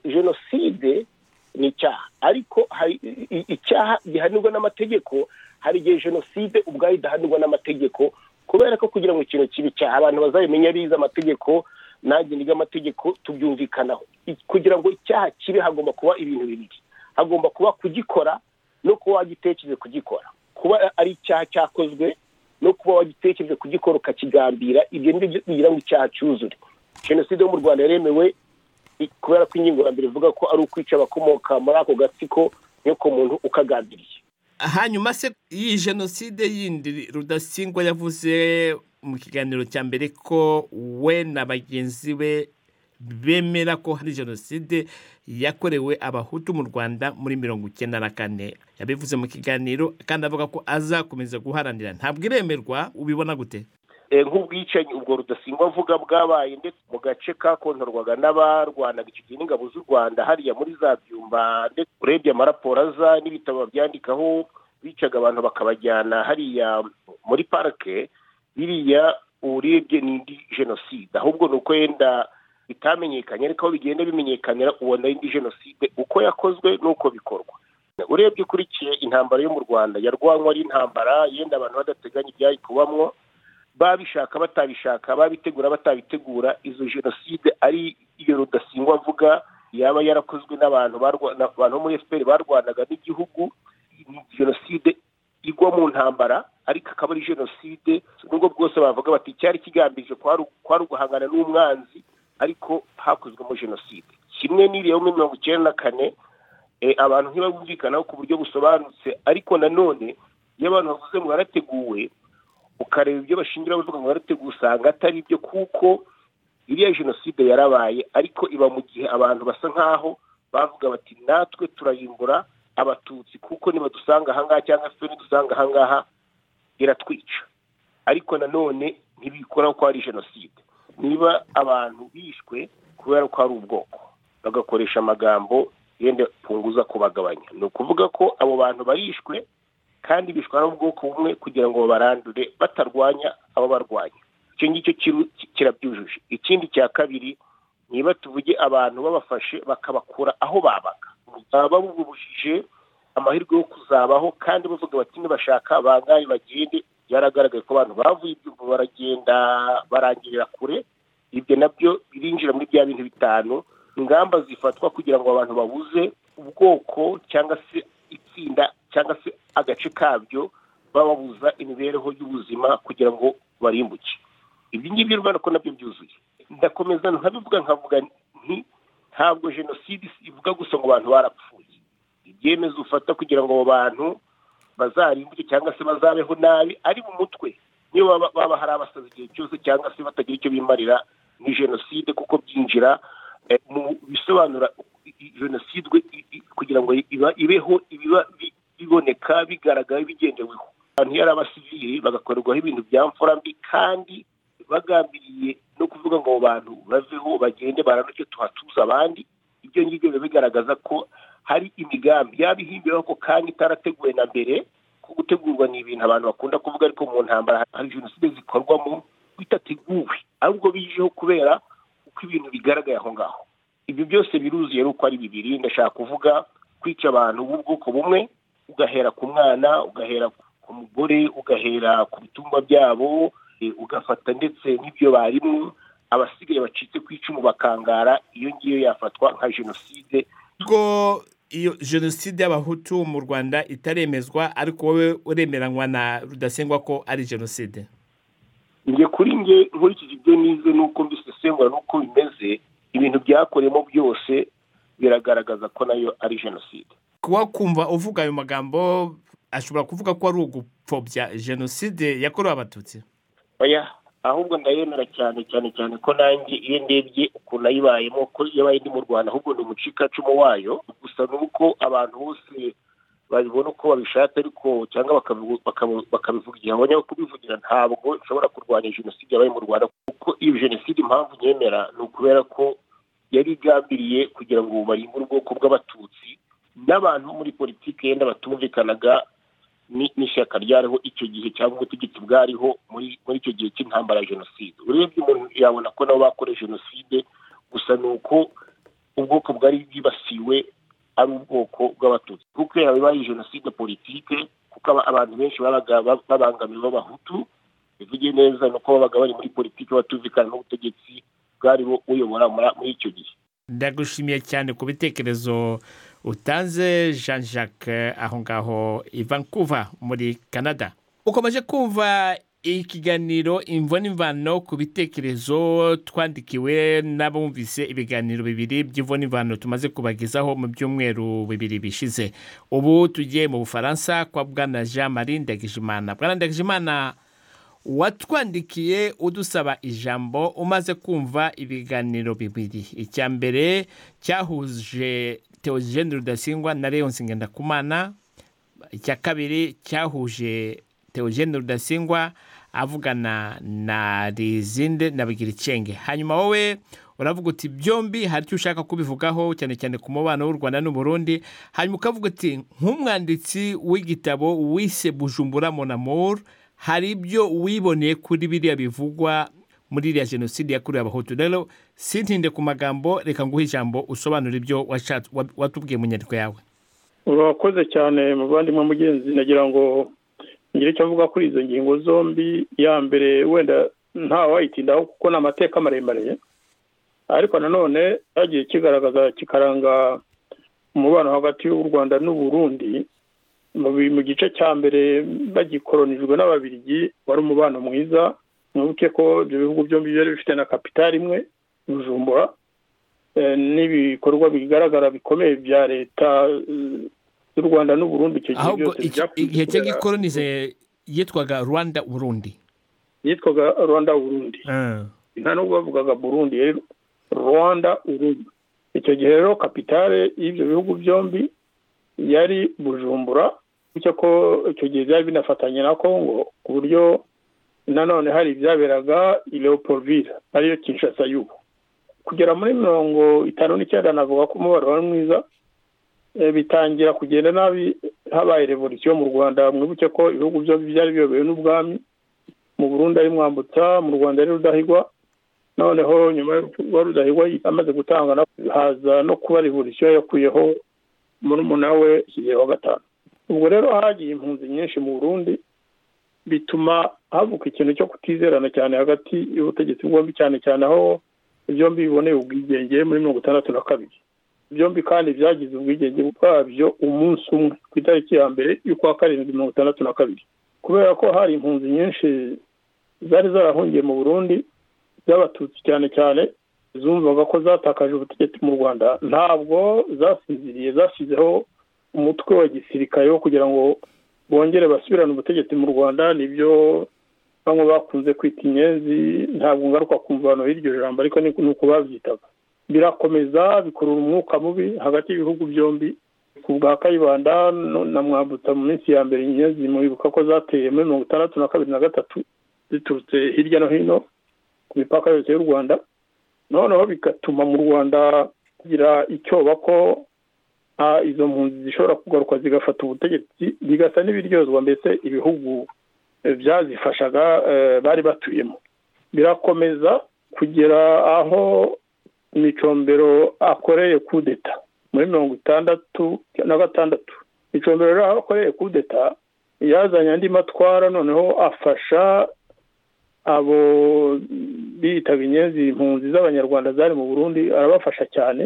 genocide ni icyaha ariko hari icyaha gihanirwa n'amategeko hari igihe genocide ubwayo idahanirwa n'amategeko kubera ko kugira ngo ikintu kibi cyaha abantu bazabimenya biza amategeko nanjye niga amategeko tubyumvikanaho kugira ngo icyaha kibe hagomba kuba ibintu bibiri hagomba kuba kugikora no kuba wagitekereje kugikora kuba ari icyaha cyakozwe no kuba wagitekereje kugikora ukakigambira ibyo nibyo bigira ngo icyaha cyuzure genocide yo mu Rwanda yaremewe kubera ko ingingo ya mbere ivuga ko ari ukwica abakomoka muri ako gatsiko nyoko muntu ukagambiriye hanyuma se iyi genocide yindi Rudasingwa yavuze mu kiganiro cya mbere ko we na bagenzi be bemera ko hari genocide yakorewe abahutu mu Rwanda muri mirongo icyenda na kane yabivuze mu kiganiro kandi avuga ko azakomeza guharanira ntabwo iremerwa ubibona gute nk'ubwicanyi ubwo Rudasingwa avuga bwabaye ndetse mu gace kakontorwaga n'abarwanaga icyo gihe n'ingabo z'u Rwanda hariya muri za Byumba ndetse urebye amaraporo aza n'ibitabo byandikaho bicaga abantu bakabajyana hariya muri parike biriya urebye n'indi genocide ahubwo nuko yenda bitamenyekanye ariko aho bigenda bimenyekanira ubona indi genocide uko yakozwe n'uko bikorwa urebye ukurikiye intambara yo mu Rwanda yarwanywa ari intambara yenda abantu badateganya ibyayi kubamwo babishaka batabishaka babitegura batabitegura izo genocide ari iyo Rudasingwa avuga yaba yarakozwe n'abantu abantu muri F P R barwanaga n'igihugu genocide igwa mu ntambara ariko akaba ari genocide nubwo bwose bavuga bati cyari kigambije kwari uguhangana n'umwanzi ariko hakozwemo genocide kimwe n'iriya muri mirongo icyenda na kane abantu ntibabumvikanaho ku buryo busobanutse ariko nanone iyo abantu bavuze ngo barateguwe ukareba ibyo bashingira bavuga ngo barateguwe usanga atari ibyo kuko iriya jenoside yarabaye ariko iba mu gihe abantu basa nkaho bavuga bati natwe turayimbura abatutsi kuko niba dusanga ahangaha cyangwa se nidusanga ahangaha iratwica ariko nanone ntibikora ko ari jenoside. Niba abantu bishwe kubera ko ari ubwoko bagakoresha amagambo yenda punguza kubagabanya, ni ukuvuga ko abo bantu barishwe kandi bishwe ari ubwoko bumwe kugira ngo barandure batarwanya abo barwanya. Icyo ngicyo kirabyujuje. Ikindi cya kabiri, niba tuvuge abantu babafashe bakabakura aho babaga baba babubujije amahirwe yo kuzabaho kandi bavuga bati nibashaka bangaye bagende, byaragaragaye ko abantu bavuye ibyumva baragenda barangirira kure. Ibyo nabyo birinjira muri bya bintu bitanu ingamba zifatwa kugira ngo abantu babuze ubwoko cyangwa se itsinda cyangwa se agace kabyo bababuza imibereho y'ubuzima kugira ngo barimbuke. Ibyo ngibyo rwanda ko nabyo byuzuye. Ndakomeza nkabivuga nkavuga nti ntabwo jenoside ivuga gusa ngo abantu barapfuye. Ibyemezo ufata kugira ngo abo bantu bazarimbuke cyangwa se bazabeho nabi ari mu mutwe, niyo baba, baba hari abasazi igihe cyose cyangwa se batagira icyo bimarira, ni jenoside kuko byinjira eh, mu bisobanura jenoside kugira ngo iba ibeho ibiba biboneka bigaragara bigendeweho. Abantu yari abasivili bagakorerwaho ibintu bya mfura mbi kandi bagambiriye no kuvuga ngo abo bantu baveho bagende baranuke tuhatuza abandi. Ibyo ngibyo biba bigaragaza ko hari imigambi yabihimbiyeho ko kandi itarateguwe na mbere. Ko gutegurwa ni ibintu abantu bakunda kuvuga ariko mu ntambara hari jenoside zikorwamo bitateguwe ahubwo bijeho kubera uko ibintu bigaragaye aho ngaho. Ibyo byose biruzuye uko ari bibiri. Ndashaka kuvuga kwica abantu b'ubwoko bumwe, ugahera ku mwana, ugahera ku mugore, ugahera ku bitungwa byabo, ugafata ndetse n'ibyo barimo, abasigaye bacitse ku icumu bakangara. Iyo ngiyo yafatwa nka jenoside. Ubwo iyo jenoside y'abahutu mu Rwanda itaremezwa ariko wowe uremeranywa na Rudasingwa ko ari jenoside? Nge kuri nge nkurikije ibyo nize nuko mbisesengura nuko bimeze, ibintu byakoremo byose biragaragaza ko nayo ari jenoside. Kuba kumva uvuga ayo magambo ashobora kuvuga ko ari ugupfobya jenoside yakorewe abatutsi? Oya, ahubwo ndayemera cyane cyane cyane ko nanjye iyo ndebye ukuntu ayibayemo ko yabaye ndi mu Rwanda ahubwo ni umucikacumu wayo. Gusa nuko abantu bose babibona uko babishatse ariko cyangwa bakabivuga igihe abonye ko kubivugira ntabwo nshobora kurwanya jenoside yabaye mu Rwanda kuko iyo jenoside impamvu nyemera ni ukubera ko yari igambiriye kugira ngo barimbure ubwoko bw'abatutsi n'abantu muri politiki yenda batumvikanaga n'ishyaka ryariho icyo gihe cyangwa ubutegetsi bwariho muri muri icyo gihe cy'intambara ya jenoside. Urebye umuntu yabona ko nabo bakoze jenoside, gusa ni uko ubwoko bwari bwibasiwe ari ubwoko bw'abatutsi kuko yabaye jenoside politike kuko abantu benshi babaga babangamiwe b'abahutu. Bivuge neza nuko babaga bari muri politiki batumvikana n'ubutegetsi bwari uyobora muri icyo gihe. Ndagushimiye cyane ku bitekerezo utanze Jean Jacques aho ngaho i Vancouver muri Canada. Ukomeje kumva ikiganiro Imvo n'Imvano ku bitekerezo twandikiwe n'abumvise ibiganiro bibiri by'Imvo n'Imvano tumaze kubagezaho mu byumweru bibiri bishize. Ubu tugiye mu Bufaransa kwa Bwana Jean Marie Ndagijimana. Bwana Ndagijimana, watwandikiye udusaba ijambo umaze kumva ibiganiro bibiri. Icya mbere cyahuje Theogene Rudasingwa na Léonce Ngendakumana. Icya kabiri cyahuje Theogene Rudasingwa avugana na Rizinde na Bigiricenge. Hanyuma wowe uravuga uti byombi hari icyo ushaka kubivugaho cyane cyane ku mubano w'u Rwanda n'u Burundi. Hanyuma ukavuga uti nk'umwanditsi w'igitabo wise Bujumbura Mon Amour, hari ibyo wiboneye kuri biriya bivugwa muri iriya jenoside yakorewe abahutu. Rero sintinde ku magambo, reka nguhe ijambo usobanura ibyo watubwiye mu nyandiko yawe. Urakoze cyane muvandimwe mugenzi, nagira ngo ngire icyo avuga kuri izo ngingo zombi. Ya mbere wenda nta wayitindaho kuko ni amateka maremare, ariko nanone yagiye kigaragaza kikaranga umubano hagati y'u Rwanda n'u Burundi. Mu gice cya mbere bagikoronijwe n'Ababiligi wari umubano mwiza. Mwibuke ko ibyo bihugu byombi byari bifite na kapitali imwe Bujumbura, n'ibikorwa bigaragara bikomeye bya leta y'u Rwanda n'u Burundi. Icyo gihe byose igihe cyo gikoronize yitwaga Rwanda Burundi, yitwaga Rwanda Burundi. nta nubwo bavugaga Burundi rero Rwanda Urundi. Icyo gihe rero kapitale y'ibyo bihugu byombi yari Bujumbura, bityo ko icyo gihe byari binafatanye na Kongo ku buryo nanone hari ibyaberaga i Leopoldville ariyo Kinshasa y'ubu. Kugera muri mirongo itanu n'icyenda navuga ko umubare wari mwiza, e, bitangira kugenda nabi, habaye revolution mu Rwanda. Mwibuke ko ibihugu byombi byari biyobowe n'ubwami, mu Burundi ari Mwambutsa, mu Rwanda ari Rudahigwa. Noneho nyuma ya Rudahigwa amaze gutanga haza no kuba revolution yakuyeho murumuna we Kigeli wa gatanu. Ubwo rero hagiye impunzi nyinshi mu Burundi, bituma havuka ikintu cyo kutizerana cyane hagati y'ubutegetsi bwombi, cyane cyane aho byombi biboneye ubwigenge muri mirongo itandatu na kabiri. Byombi kandi byagize ubwigenge bwabyo umunsi umwe ku itariki ya mbere y'ukwa karindwi mirongo itandatu na kabiri. Kubera ko hari impunzi nyinshi zari zarahungiye mu Burundi z'abatutsi cyane cyane, zumvaga ko zatakaje ubutegetsi mu Rwanda, ntabwo zasinziriye, zashyizeho umutwe wa gisirikare wo kugira ngo bongere basubirane ubutegetsi mu Rwanda. Nibyo bamwe bakunze kwita inyenzi, ntabwo ngaruka kumvano y'iryo jambo, ariko ni uko babyitaga. Birakomeza bikurura umwuka mubi hagati y'ibihugu byombi. Ku bwa Kayibanda na Mwambutsa mu minsi ya mbere, inyenzi mwibuka ko zateye muri mirongo itandatu na kabiri na gatatu ziturutse hirya no hino ku mipaka yose y'u Rwanda. Noneho bigatuma mu Rwanda kugira icyoba ko izo mpunzi zishobora kugaruka zigafata ubutegetsi, bigasa n'ibiryozwa mbese ibihugu byazifashaga bari batuyemo. Birakomeza kugera aho Micombero akoreye kudeta muri mirongo itandatu na gatandatu. Micombero rero akoreye kudeta yazanye andi matwara, noneho afasha abo bitaga inyenzi impunzi z'abanyarwanda zari mu Burundi, arabafasha cyane,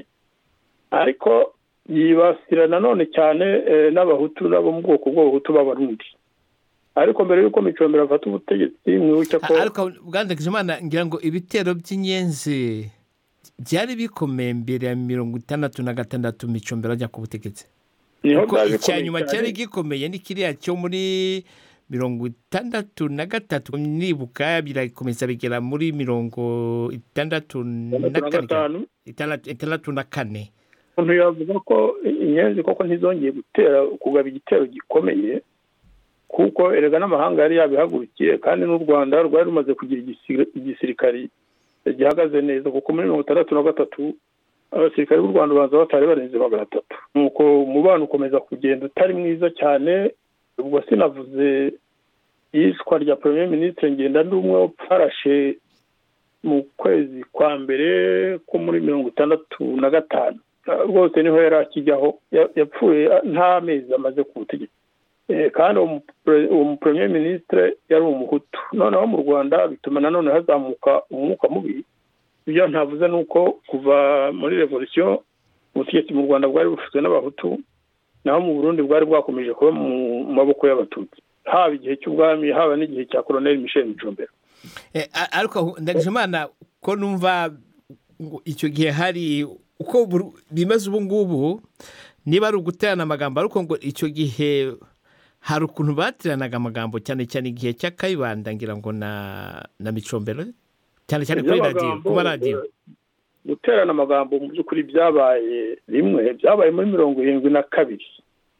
ariko yibasira nanone cyane e, n'abahutu nabo mu bwoko bw'abahutu b'Abarundi. Ariko mbere yuko Micombero afata ubutegetsi, mwibuke ko ariko bwandikije Imana ngira ngo ibitero by'inyenzi byari bikomeye mbere ya mirongo itandatu na gatandatu Micombero ajya ku butegetsi. Kuko icyanyuma cyari gikomeye ni kiriya cyo muri mirongo itandatu na gatatu, nibuka birakomeza bigera muri mirongo itandatu na kane itandatu na kane. Umuntu yavuga ko inyenzi koko ntizongeye gutera kugaba igitero gikomeye, kuko erega n'amahanga yari yabihagurukiye, kandi n'u Rwanda rwari rumaze kugira igisirikari gihagaze neza, kuko muri mirongo itandatu na gatatu abasirikari b'u Rwanda baza batari barenze magana atatu. Nuko umubano ukomeza kugenda utari mwiza cyane. Ubwo sinavuze yishwa rya Premier Ministre Ngendandumwe parashe mu kwezi kwa mbere ko muri mirongo itandatu na gatanu. Rwose niho yari akijyaho, yapfuye nta mezi amaze ku butegetsi. Kandi uwo Premier Ministre yari umuhutu. Noneho mu Rwanda bituma nanone hazamuka umwuka mubi. Ibyo ntavuze nuko kuva muri revolution ubutegetsi mu Rwanda bwari bufitwe n'abahutu, naho mu Burundi bwari bwakomeje kuba mu maboko y'abatutsi, haba igihe cy'ubwami haba n'igihe cya Colonel Michel Micombero. Eh, ariko ndagije Imana ko numva icyo gihe hari uko bimaze ubu ngubu, niba ari uguterana amagambo, ariko ngo icyo gihe hari ukuntu bateranaga amagambo cyane cyane igihe cya Kayibanda ngira ngo na na Micombero, cyane cyane kuri radio, kuba radio. Guterana amagambo mu by'ukuri byabaye rimwe, byabaye muri mirongo irindwi na kabiri.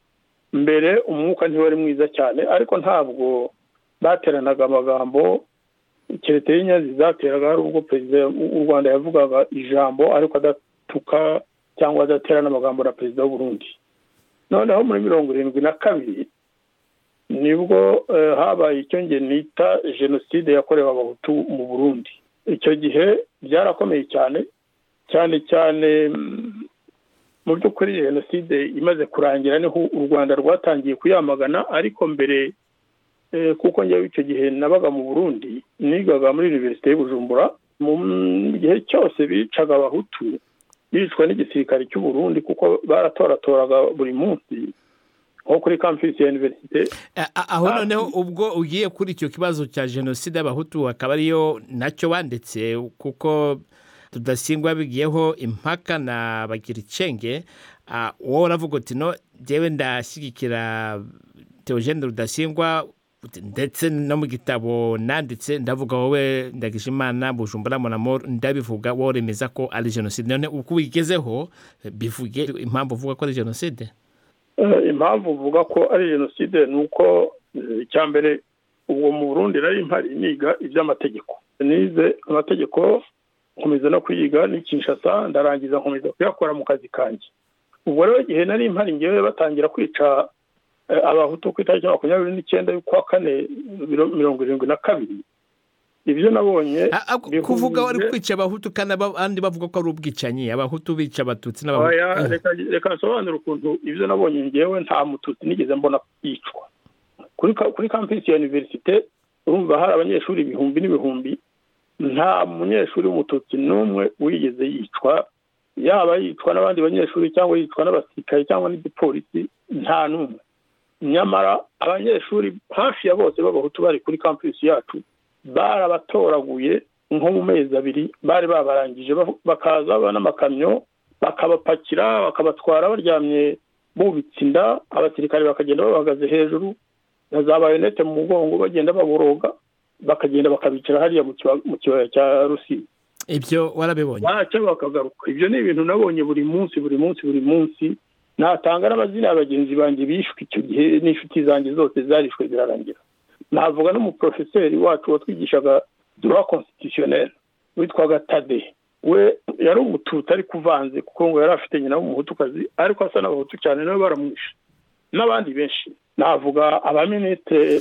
Mbere umwuka ntiwari mwiza cyane, ariko ntabwo bateranaga amagambo. Keretse y'inyenzi zateraga hari ubwo perezida w'u Rwanda yavugaga ijambo ariko adatuka cyangwa adaterana amagambo na perezida w'u Burundi. Noneho muri mirongo irindwi na kabiri nibwo uh, habaye icyo nge nita jenoside yakorewe abahutu mu Burundi. Icyo gihe byarakomeye cyane cyane cyane mu by'ukuri jenoside imaze kurangira niho u Rwanda rwatangiye kuyamagana. Ariko mbere eh, kuko njye icyo gihe nabaga mu Burundi, nigaga muri Université y'Ubujumbura, mu gihe cyose bicaga abahutu bicwa n'igisirikare cy'u Burundi, kuko baratoratoraga buri munsi nko kuri campus ya université. Aho noneho ubwo ugiye kuri icyo kibazo cya jenoside y'abahutu, akaba ariyo nacyo banditse, kuko Rudasingwa bigiyeho impaka na Bagiricenge, wowe uravuga uti no jewe ndashyigikira Theogene Rudasingwa, ndetse no mu gitabo nanditse ndavuga wowe Ndagijimana Bujumbura Monamor ndabivuga woremeza ko ari genocide. None uko wigezeho bivuge impamvu uvuga ko ari genocide. Impamvu uvuga ko ari genocide nuko icyambere ubwo mu Burundi nari mpari niga iby'amategeko, nize amategeko nkomeza no kwiga ni Kinshasa, ndarangiza nkomeza kuyakora mu kazi kanjye. Ubwo rero igihe nari mpari ngewe batangira kwica abahutu ku itariki makumyabiri n'icyenda y'ukwa kane mirongo irindwi na kabiri, ibyo nabonye kuvuga wari kwica abahutu kandi abandi bavuga ko ari ubwicanyi, abahutu bica abatutsi n'abahutu. Reka reka nsobanura ukuntu ibyo nabonye ngewe nta mututsi nigeze mbona yicwa kuri kuri campus ya universite. Urumva hari abanyeshuri ibihumbi n'ibihumbi, nta munyeshuri w'umututsi n'umwe wigeze yicwa, yaba yicwa n'abandi banyeshuri cyangwa yicwa n'abasirikare cyangwa n'igipolisi, nta n'umwe. Nyamara abanyeshuri hafi ya bose b'abahutu bari kuri campus yacu barabatoraguye nko mu mezi abiri, bari babarangije bakaza n'amakamyo bakabapakira bakabatwara baryamye bubitse inda, abasirikare bakagenda babahagaze hejuru na za bayonete mu mugongo bagenda baboroga, bakagenda bakabicara hariya mu kibaya cya Rusizi. Ibyo warabibonye? Baca bakagaruka. Ibyo ni ibintu nabonye buri munsi buri munsi buri munsi. Natanga n'amazina y'abagenzi banjye bishwe icyo gihe n'inshuti zanjye zose zarishwe zirarangira. Navuga n'umuprofeseri wacu watwigishaga droit constitutionnel witwaga Tade, we yari umututsi ari kuvanze kuko ngo yari afite nyina w'umuhutukazi, ariko asa n'abahutu cyane nabo baramwishe n'abandi benshi. Navuga abaministre.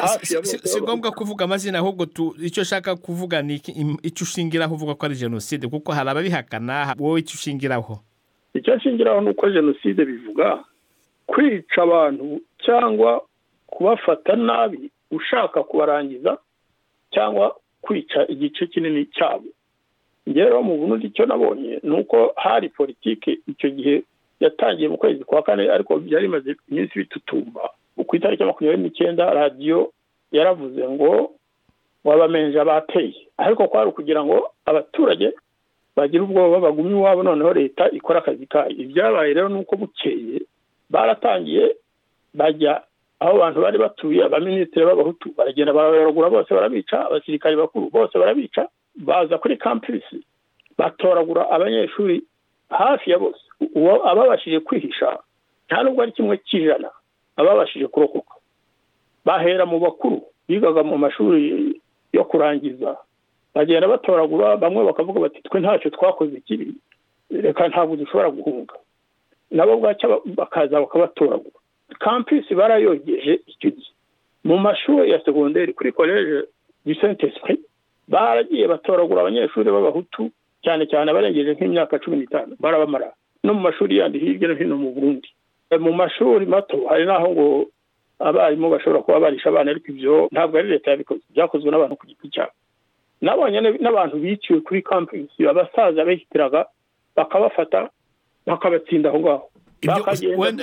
Si ngombwa kuvuga amazina, ahubwo icyo shaka kuvuga ni icyo ushingiraho uvuga ko ari genocide, kuko hari ababihakana, wowe icyo ushingiraho? Icyo nshingiraho ni uko genocide bivuga kwica abantu cyangwa kubafata nabi ushaka kubarangiza cyangwa kwica igice kinini cyabo. Ngero mu Burundi icyo nabonye ni uko hari politike icyo gihe yatangiye mu kwezi kwa kane, ariko byari maze iminsi bitutumba. Ku itariki makumyabiri n'icyenda radiyo yaravuze ngo wabamenje abateye, ariko kwari kugira ngo abaturage bagira ubwoba bagumye iwabo, noneho leta ikora akazi kayo. Ibyabaye rero nuko bukeye baratangiye bajya aho abantu bari batuye, abaministre b'abahutu baragenda bararagura bose barabica, abasirikari bakuru bose barabica, baza kuri campus batoragura abanyeshuri hafi ya bose. Uwo ababashije kwihisha nta nubwo ari kimwe cy'ijana ababashije kurokoka. Bahera mu bakuru bigaga mu mashuri yo kurangiza, bagenda batoragura, bamwe bakavuga bati twe ntacyo twakoze kibi, reka ntabwo dushobora guhunga. Nabo bwacya bakaza bakabatoragura. Campus barayogeje icyo gihe. Mu mashuri ya secondaire kuri college du Saint-Esprit baragiye batoragura abanyeshuri b'abahutu cyane cyane abarengeje nk'imyaka cumi n'itanu, barabamara. No mu mashuri yandi hirya no hino mu Burundi, mu mashuri mato hari naho ngo abarimu bashobora kuba barisha abana, ariko ibyo ntabwo ari leta yabikoze, byakozwe n'abantu ku giti cyabo. Nabonye n'abantu biciwe kuri campus, abasaza bahitiraga bakabafata bakabatsinda aho ngaho. Wenda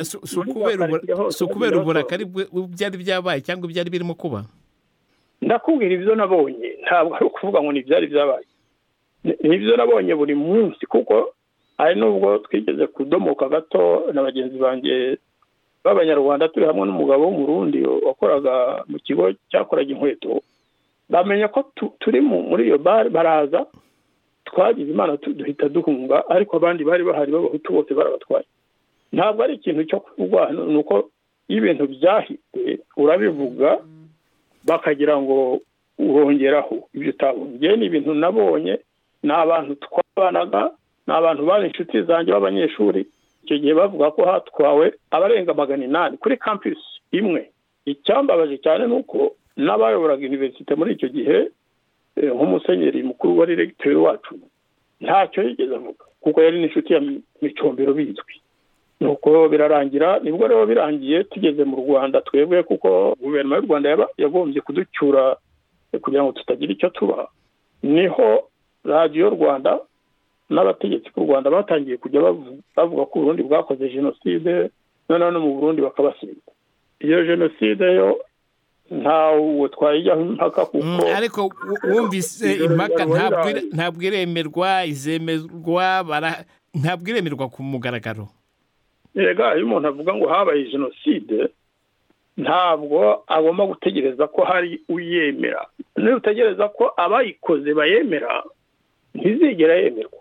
so kubera uburakari byari byabaye cyangwa byari birimo kuba? Ndakubwira ibyo nabonye, ntabwo ari ukuvuga ngo ni byari byabaye. Nibyo nabonye buri munsi, kuko ari nubwo twigeze kudomoka gato na bagenzi banjye b'Abanyarwanda turi hamwe n'umugabo w'umurundi wakoraga mu kigo cyakoraga inkweto, bamenya ko turi muri iyo bar, baraza twagize Imana duhita duhunga, ariko abandi bari bahari b'abahutu bose barabatwaye. Ntabwo ari ikintu cyo kuvugwa, nuko ibintu byahite urabivuga bakagira ngo urongeraho ibyo utabonye. Ni ibintu nabonye, ni abantu twabanaga, ni abantu bari inshuti zanjye b'abanyeshuri. Icyo gihe bavuga ko hatwawe abarenga magana inani kuri campus imwe. Icyambabaje cyane nuko n'abayoboraga universite muri icyo gihe nk'umusenyeri mukuru wari recteur wacu ntacyo yigeze avuga, kuko yari n'inshuti ya Micombero bizwi. Nuko birarangira, nibwo rero birangiye tugeze mu Rwanda twebwe, kuko guverinoma y'u Rwanda yagombye kuducyura kugira ngo tutagira icyo tuba. Niho radiyo Rwanda n'abategetsi b'u Rwanda batangiye kujya bavuga ko Burundi bwakoze genocide, noneho no mu Burundi bakabasiga. Iyo genocide yo ntawe twayijyaho impaka, kuko ariko wumvise impaka ntabwo iremerwa, izemerwa ntabwo iremerwa ku mugaragaro. Ega iyo umuntu avuga ngo habaye genocide, ntabwo agomba gutegereza ko hari uyemera. Niba utegereza ko abayikoze bayemera ntizigera yemerwa.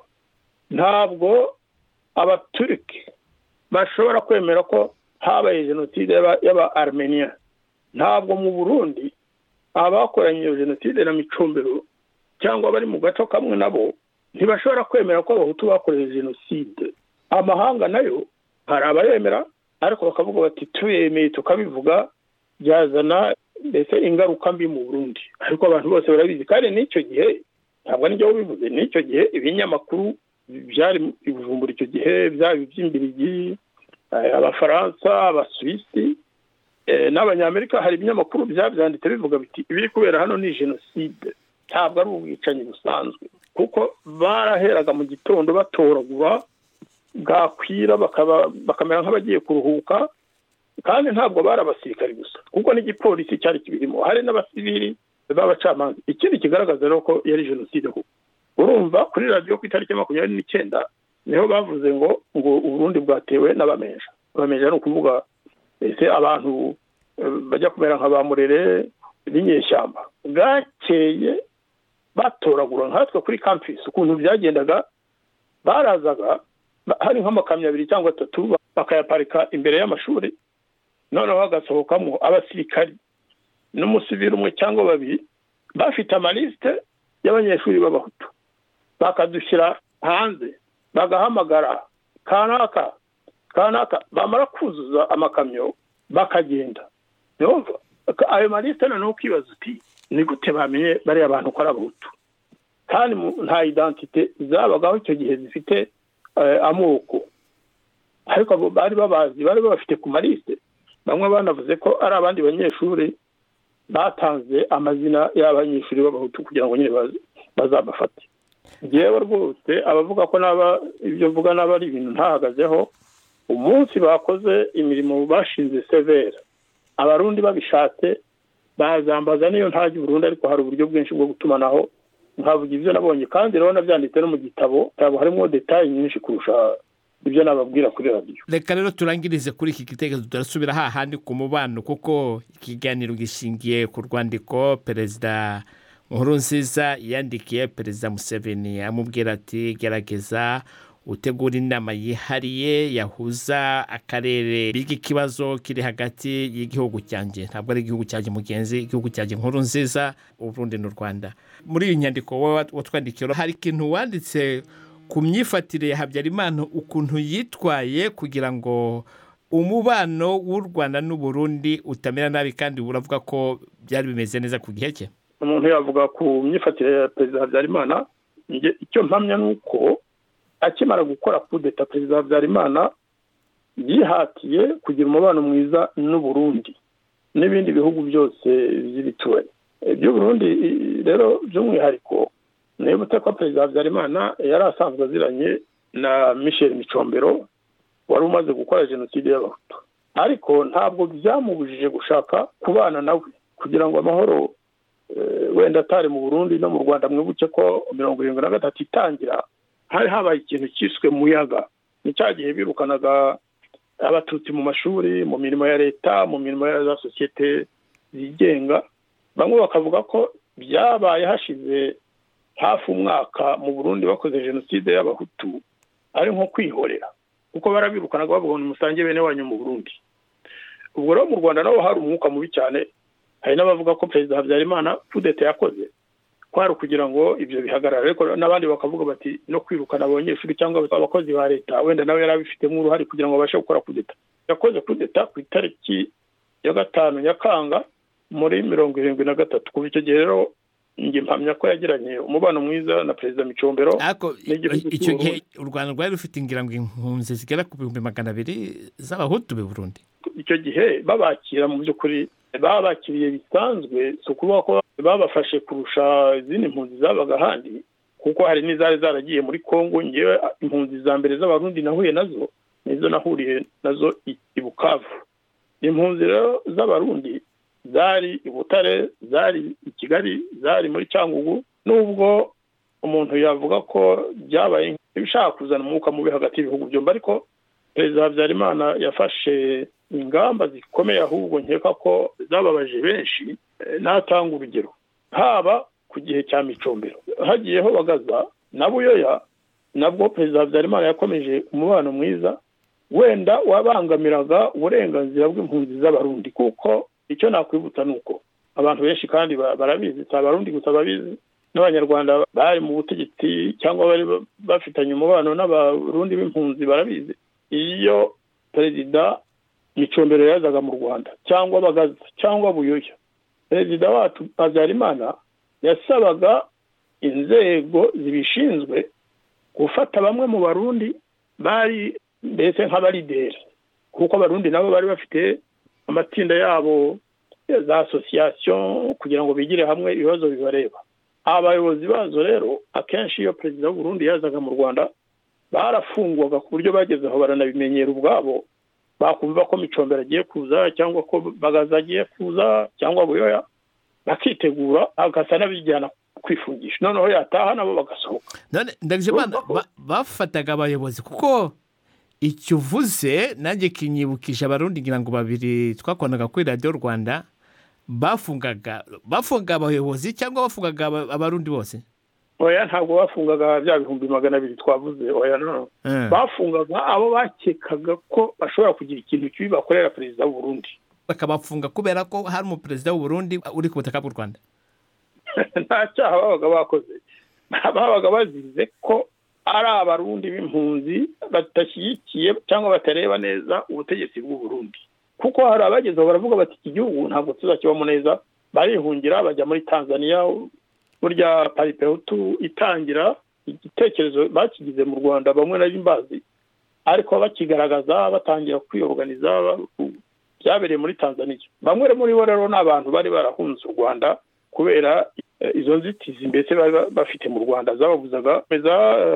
Ntabwo abaturiki bashobora kwemera ko habaye jenoside y'aba Armenia. Ntabwo mu Burundi abakoranye iyo jenoside na Micombero cyangwa bari mu gace kamwe nabo ntibashobora kwemera ko abahutu bakoreye jenoside. Amahanga nayo hari abayemera ariko bakavuga bati tuyemeye tukabivuga byazana mbese ingaruka mbi mu Burundi. Ariko abantu bose barabizi kandi n'icyo gihe ntabwo n'ibyo bivuze, n'icyo gihe ibinyamakuru byari Bujumbura icyo gihe byaba iby'imbirigi, abafaransa, abasuwisi n'abanyamerika, hari ibinyamakuru byabyanditse bivuga biti ibiri kubera hano ni jenoside, ntabwo ari ubwicanyi busanzwe. Kuko baraheraga mu gitondo batoragura, bwakwira bakamera nk'abagiye kuruhuka, kandi ntabwo bari abasirikari gusa kuko n'igipolisi cyari kibirimo, hari n'abasivili b'abacamanza. Ikindi kigaragaza rero ko yari jenoside. Kuko urumva kuri radiyo ku itariki makumyabiri n'icyenda niho bavuze ngo ngo Uburundi bwatewe n'abamenja. Abamenja ni ukuvuga ese abantu bajya kumera nka ba Murere n'inyeshyamba. Bwakeye batoragura nkatwe kuri campus, ukuntu byagendaga barazaga hari nk'amakamyo abiri cyangwa atatu bakayaparika imbere y'amashuri, noneho hagasohokamo abasirikari n'umusivili umwe cyangwa babiri bafite amaliste y'abanyeshuri b'abahutu, bakadushyira hanze bagahamagara kanaka kanaka, bamara kuzuza amakamyo bakagenda. Yumva ayo maliste noneho ukibaza uti ni gute bamenye bari abantu ko ari abahutu kandi nta identite zabagaho icyo gihe zifite amoko, ariko bari babazi, bari bafite ku maliste. Bamwe banavuze ko ari abandi banyeshuri batanze amazina y'abanyeshuri b'abahutu kugira ngo nyine bazabafate. Yewe rwose abavuga ko naba ibyo vuga naba ari ibintu ntahagazeho, umunsi bakoze imirimo bashinze severe abarundi babishatse bazambaza niyo ntaje Burundi, ariko hari uburyo bwinshi bwo gutumanaho nkavuga ibyo nabonye, kandi rero nabyanditse no mu gitabo cyabo harimo detail nyinshi kurusha ibyo nababwira kuri radio. Reka rero turangirize kuri iki gitekerezo, turasubira hahandi ku mubano, kuko ikiganiro gishingiye ku rwandiko Perezida Nkurunziza yandikiye Perezida Museveni amubwira ati gerageza utegura inama yihariye yahuza akarere bigi kibazo kiri hagati y'igihugu cyanjye, ntabwo ari igihugu cyanjye mugenzi, igihugu cyanjye Nkurunziza, Uburundi n'u Rwanda. Muri iyi nyandiko watwandikiye hari ikintu wanditse ku myifatire ya Habyarimana, ukuntu yitwaye kugira ngo umubano w'u Rwanda n'u Burundi utamera nabi, kandi uravuga ko byari bimeze neza ku gihe cye. Umuntu yavuga ku myifatire ya Perezida Habyarimana, icyo mpamya nuko akimara gukora kudeta Perezida Habyarimana yihatiye kugira umubano mwiza n'u Burundi n'ibindi bihugu byose by'ibituranyi. Ibyo Burundi rero by'umwihariko nibutse ko Perezida Habyarimana yari asanzwe aziranye na Michel Micombero wari umaze gukora jenoside y'abahutu, ariko ntabwo byamubujije gushaka kubana nawe kugira ngo amahoro wenda atari mu Burundi no mu Rwanda. Mwibuke ko mirongo irindwi na gatatu itangira hari habaye ikintu cyiswe muyaga, ni cya gihe birukanaga abatutsi mu mashuri, mu mirimo ya leta, mu mirimo ya za sosiyete zigenga. Bamwe bakavuga ko byabaye hashize hafi umwaka mu Burundi bakoze jenoside y'abahutu ari nko kwihorera, kuko barabirukanaga bavuga ngo musange bene wanyu mu Burundi. Ubwo rero mu Rwanda naho hari umwuka mubi cyane. Hari n'abavuga ko Perezida Habyarimana kudeta yakoze kwari kugira ngo ibyo bihagarara, ariko n'abandi bakavuga bati no kwirukana abanyeshuri cyangwa abakozi ba leta wenda nawe yari abifitemo uruhare kugira ngo babashe gukora kudeta. Yakoze kudeta ku itariki ya gatanu Nyakanga muri mirongo irindwi na gatatu. Kuva icyo gihe rero njye mpamya ko yagiranye umubano mwiza na Perezida Micombero. Icyo gihe u Rwanda rwari rufite ingira ngo impunzi zigera ku bihumbi magana abiri z'abahutu b'i Burundi. Icyo gihe babakira mu by'ukuri babakiriye bisanzwe, si ukuvuga ko babafashe kurusha izindi mpunzi zabaga ahandi, kuko hari n'izari zaragiye muri Kongo. Ngewe impunzi za mbere z'abarundi nahuye nazo nizo nahuriye nazo i Bukavu. Impunzi rero z'abarundi zari i Butare, zari i Kigali, zari muri Cyangugu. Nubwo umuntu yavuga ko byabaye ibishaka kuzana umwuka mubi hagati y'ibihugu byombi, ariko Perezida Habyarimana yafashe ingamba zikomeye ahubwo nkeka ko zababaje benshi. Natanga urugero haba ku gihe cya Micombero hagiyeho Bagaza na Buyoya, nabwo Perezida Habyarimana yakomeje umubano mwiza wenda wabangamiraga uburenganzira bw'impunzi z'abarundi, kuko icyo nakwibutsa nuko abantu benshi kandi barabizi, si abarundi gusa babizi, n'abanyarwanda bari mu butegetsi cyangwa bari bafitanye umubano n'abarundi b'impunzi barabizi. Iyo Perezida Micombero yazaga mu Rwanda cyangwa Bagaza cyangwa Buyoya, Perezida wacu Habyarimana yasabaga inzego zibishinzwe gufata bamwe mu barundi bari mbese nk'abalideri, kuko abarundi nabo bari bafite amatsinda yabo za association kugira ngo bigire hamwe ibibazo bibareba. Abayobozi bazo rero akenshi iyo Perezida w'u Burundi yazaga mu Rwanda barafungwaga ku buryo bageze aho baranabimenyera ubwabo, bakumva ko Micombero agiye kuza cyangwa ko Bagaza agiye kuza cyangwa Buyoya, bakitegura agasa n'abijyana kwifungisha, noneho yataha nabo bagasohoka. None Ndagijimana bafataga abayobozi, kuko icyo uvuze nanjye kinyibukije abarundi ngira ngo babiri twakonaga kuri Radio Rwanda, bafungaga bafunga abayobozi cyangwa bafungaga abarundi bose? Oya, ntabwo bafungaga bya bihumbi magana abiri twavuze, oya no. Mm. Bafungaga abo bakekaga ko bashobora kugira ikintu kibi bakorera Perezida w'u Burundi, bakabafunga kubera ko hari mu Perezida w'u Burundi uri ku butaka bw'u Rwanda. Nta cyaha babaga bakoze, babaga bazize ko ari abarundi b'impunzi badashyigikiye cyangwa batareba neza ubutegetsi bw'u Burundi, kuko hari abageze aho baravuga bati iki gihugu ntabwo tuzakibamo neza, barihungira bajya muri Tanzania. Burya Paripehutu itangira igitekerezo bakigize mu Rwanda bamwe na bimbazi, ariko bakigaragaza batangira kwiorganiza byabereye muri Tanzania. Bamwe muri bo rero n'abantu bari barahunze u Rwanda kubera izo nzitizi mbese bari bafite mu Rwanda zababuzaga meza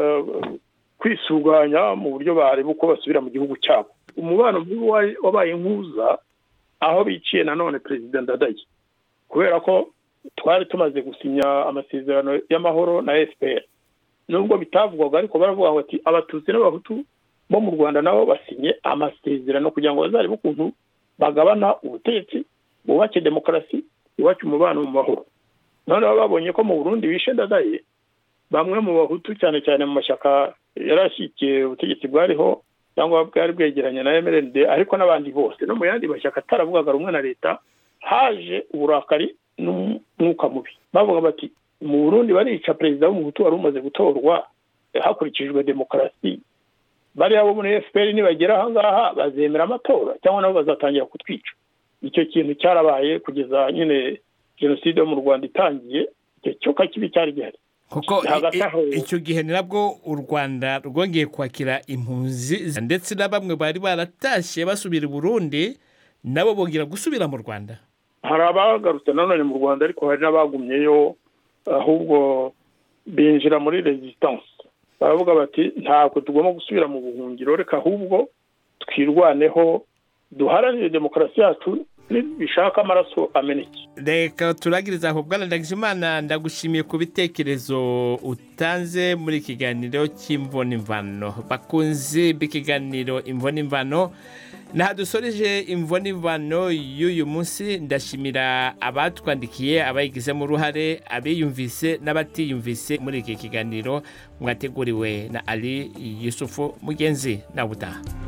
kwisuganya mu buryo bareba uko basubira mu gihugu cyabo. Umubano mubi wabaye nkuza aho biciye nanone Perezida Ndadaye, kubera ko twari tumaze gusinya amasezerano y'amahoro na F P R. Nubwo bitavugwaga ariko baravuga ngo ati abatutsi n'abahutu bo mu Rwanda nabo basinye amasezerano kugira ngo bazarebe ukuntu bagabana ubutegetsi, bubake demokarasi, bubake umubano mu mahoro. Noneho babonye ko mu Burundi bishe Ndadaye, bamwe mu bahutu cyane cyane mu mashyaka yarashyikiye ubutegetsi bwariho cyangwa bwari bwegeranye na M R N D, ariko n'abandi bose no mu yandi mashyaka ataravugaga rumwe na leta, haje uburakari n'umwuka mubi. Bavuga bati mu Burundi barica Perezida w'umuhutu wari umaze gutorwa hakurikijwe demokarasi, bari abo muri F P R nibagera aha ngaha bazemera amatora cyangwa nabo bazatangira kutwica. Icyo kintu cyarabaye kugeza nyine jenoside mu Rwanda itangiye, icyo cyoka kibi cyari gihari, kuko icyo gihe ni nabwo u Rwanda rwongeye kwakira impunzi, ndetse na bamwe bari baratashye basubira i Burundi nabo bongera gusubira mu Rwanda. Hari abagarutse nanone mu Rwanda, ariko hari n'abagumyeyo ahubwo binjira muri resistance. Baravuga bati ntabwo tugomba gusubira mu buhungiro, reka ahubwo twirwaneho duharanire demokarasi yacu bishaka amaraso ameneke. Reka turagiriza aho. Bwana Ndagijimana, ndagushimiye ku bitekerezo utanze muri ikiganiro cy'Imvo n'Imvano. Bakunzi b'ikiganiro Imvo n'Imvano, naha dusoreje Imvo n'Imvano y'uyu munsi. Ndashimira abatwandikiye, abayigizemo uruhare, abiyumvise n'abatiyumvise muri iki kiganiro mwateguriwe na Ali Yusufu Mugenzi. Na butaha.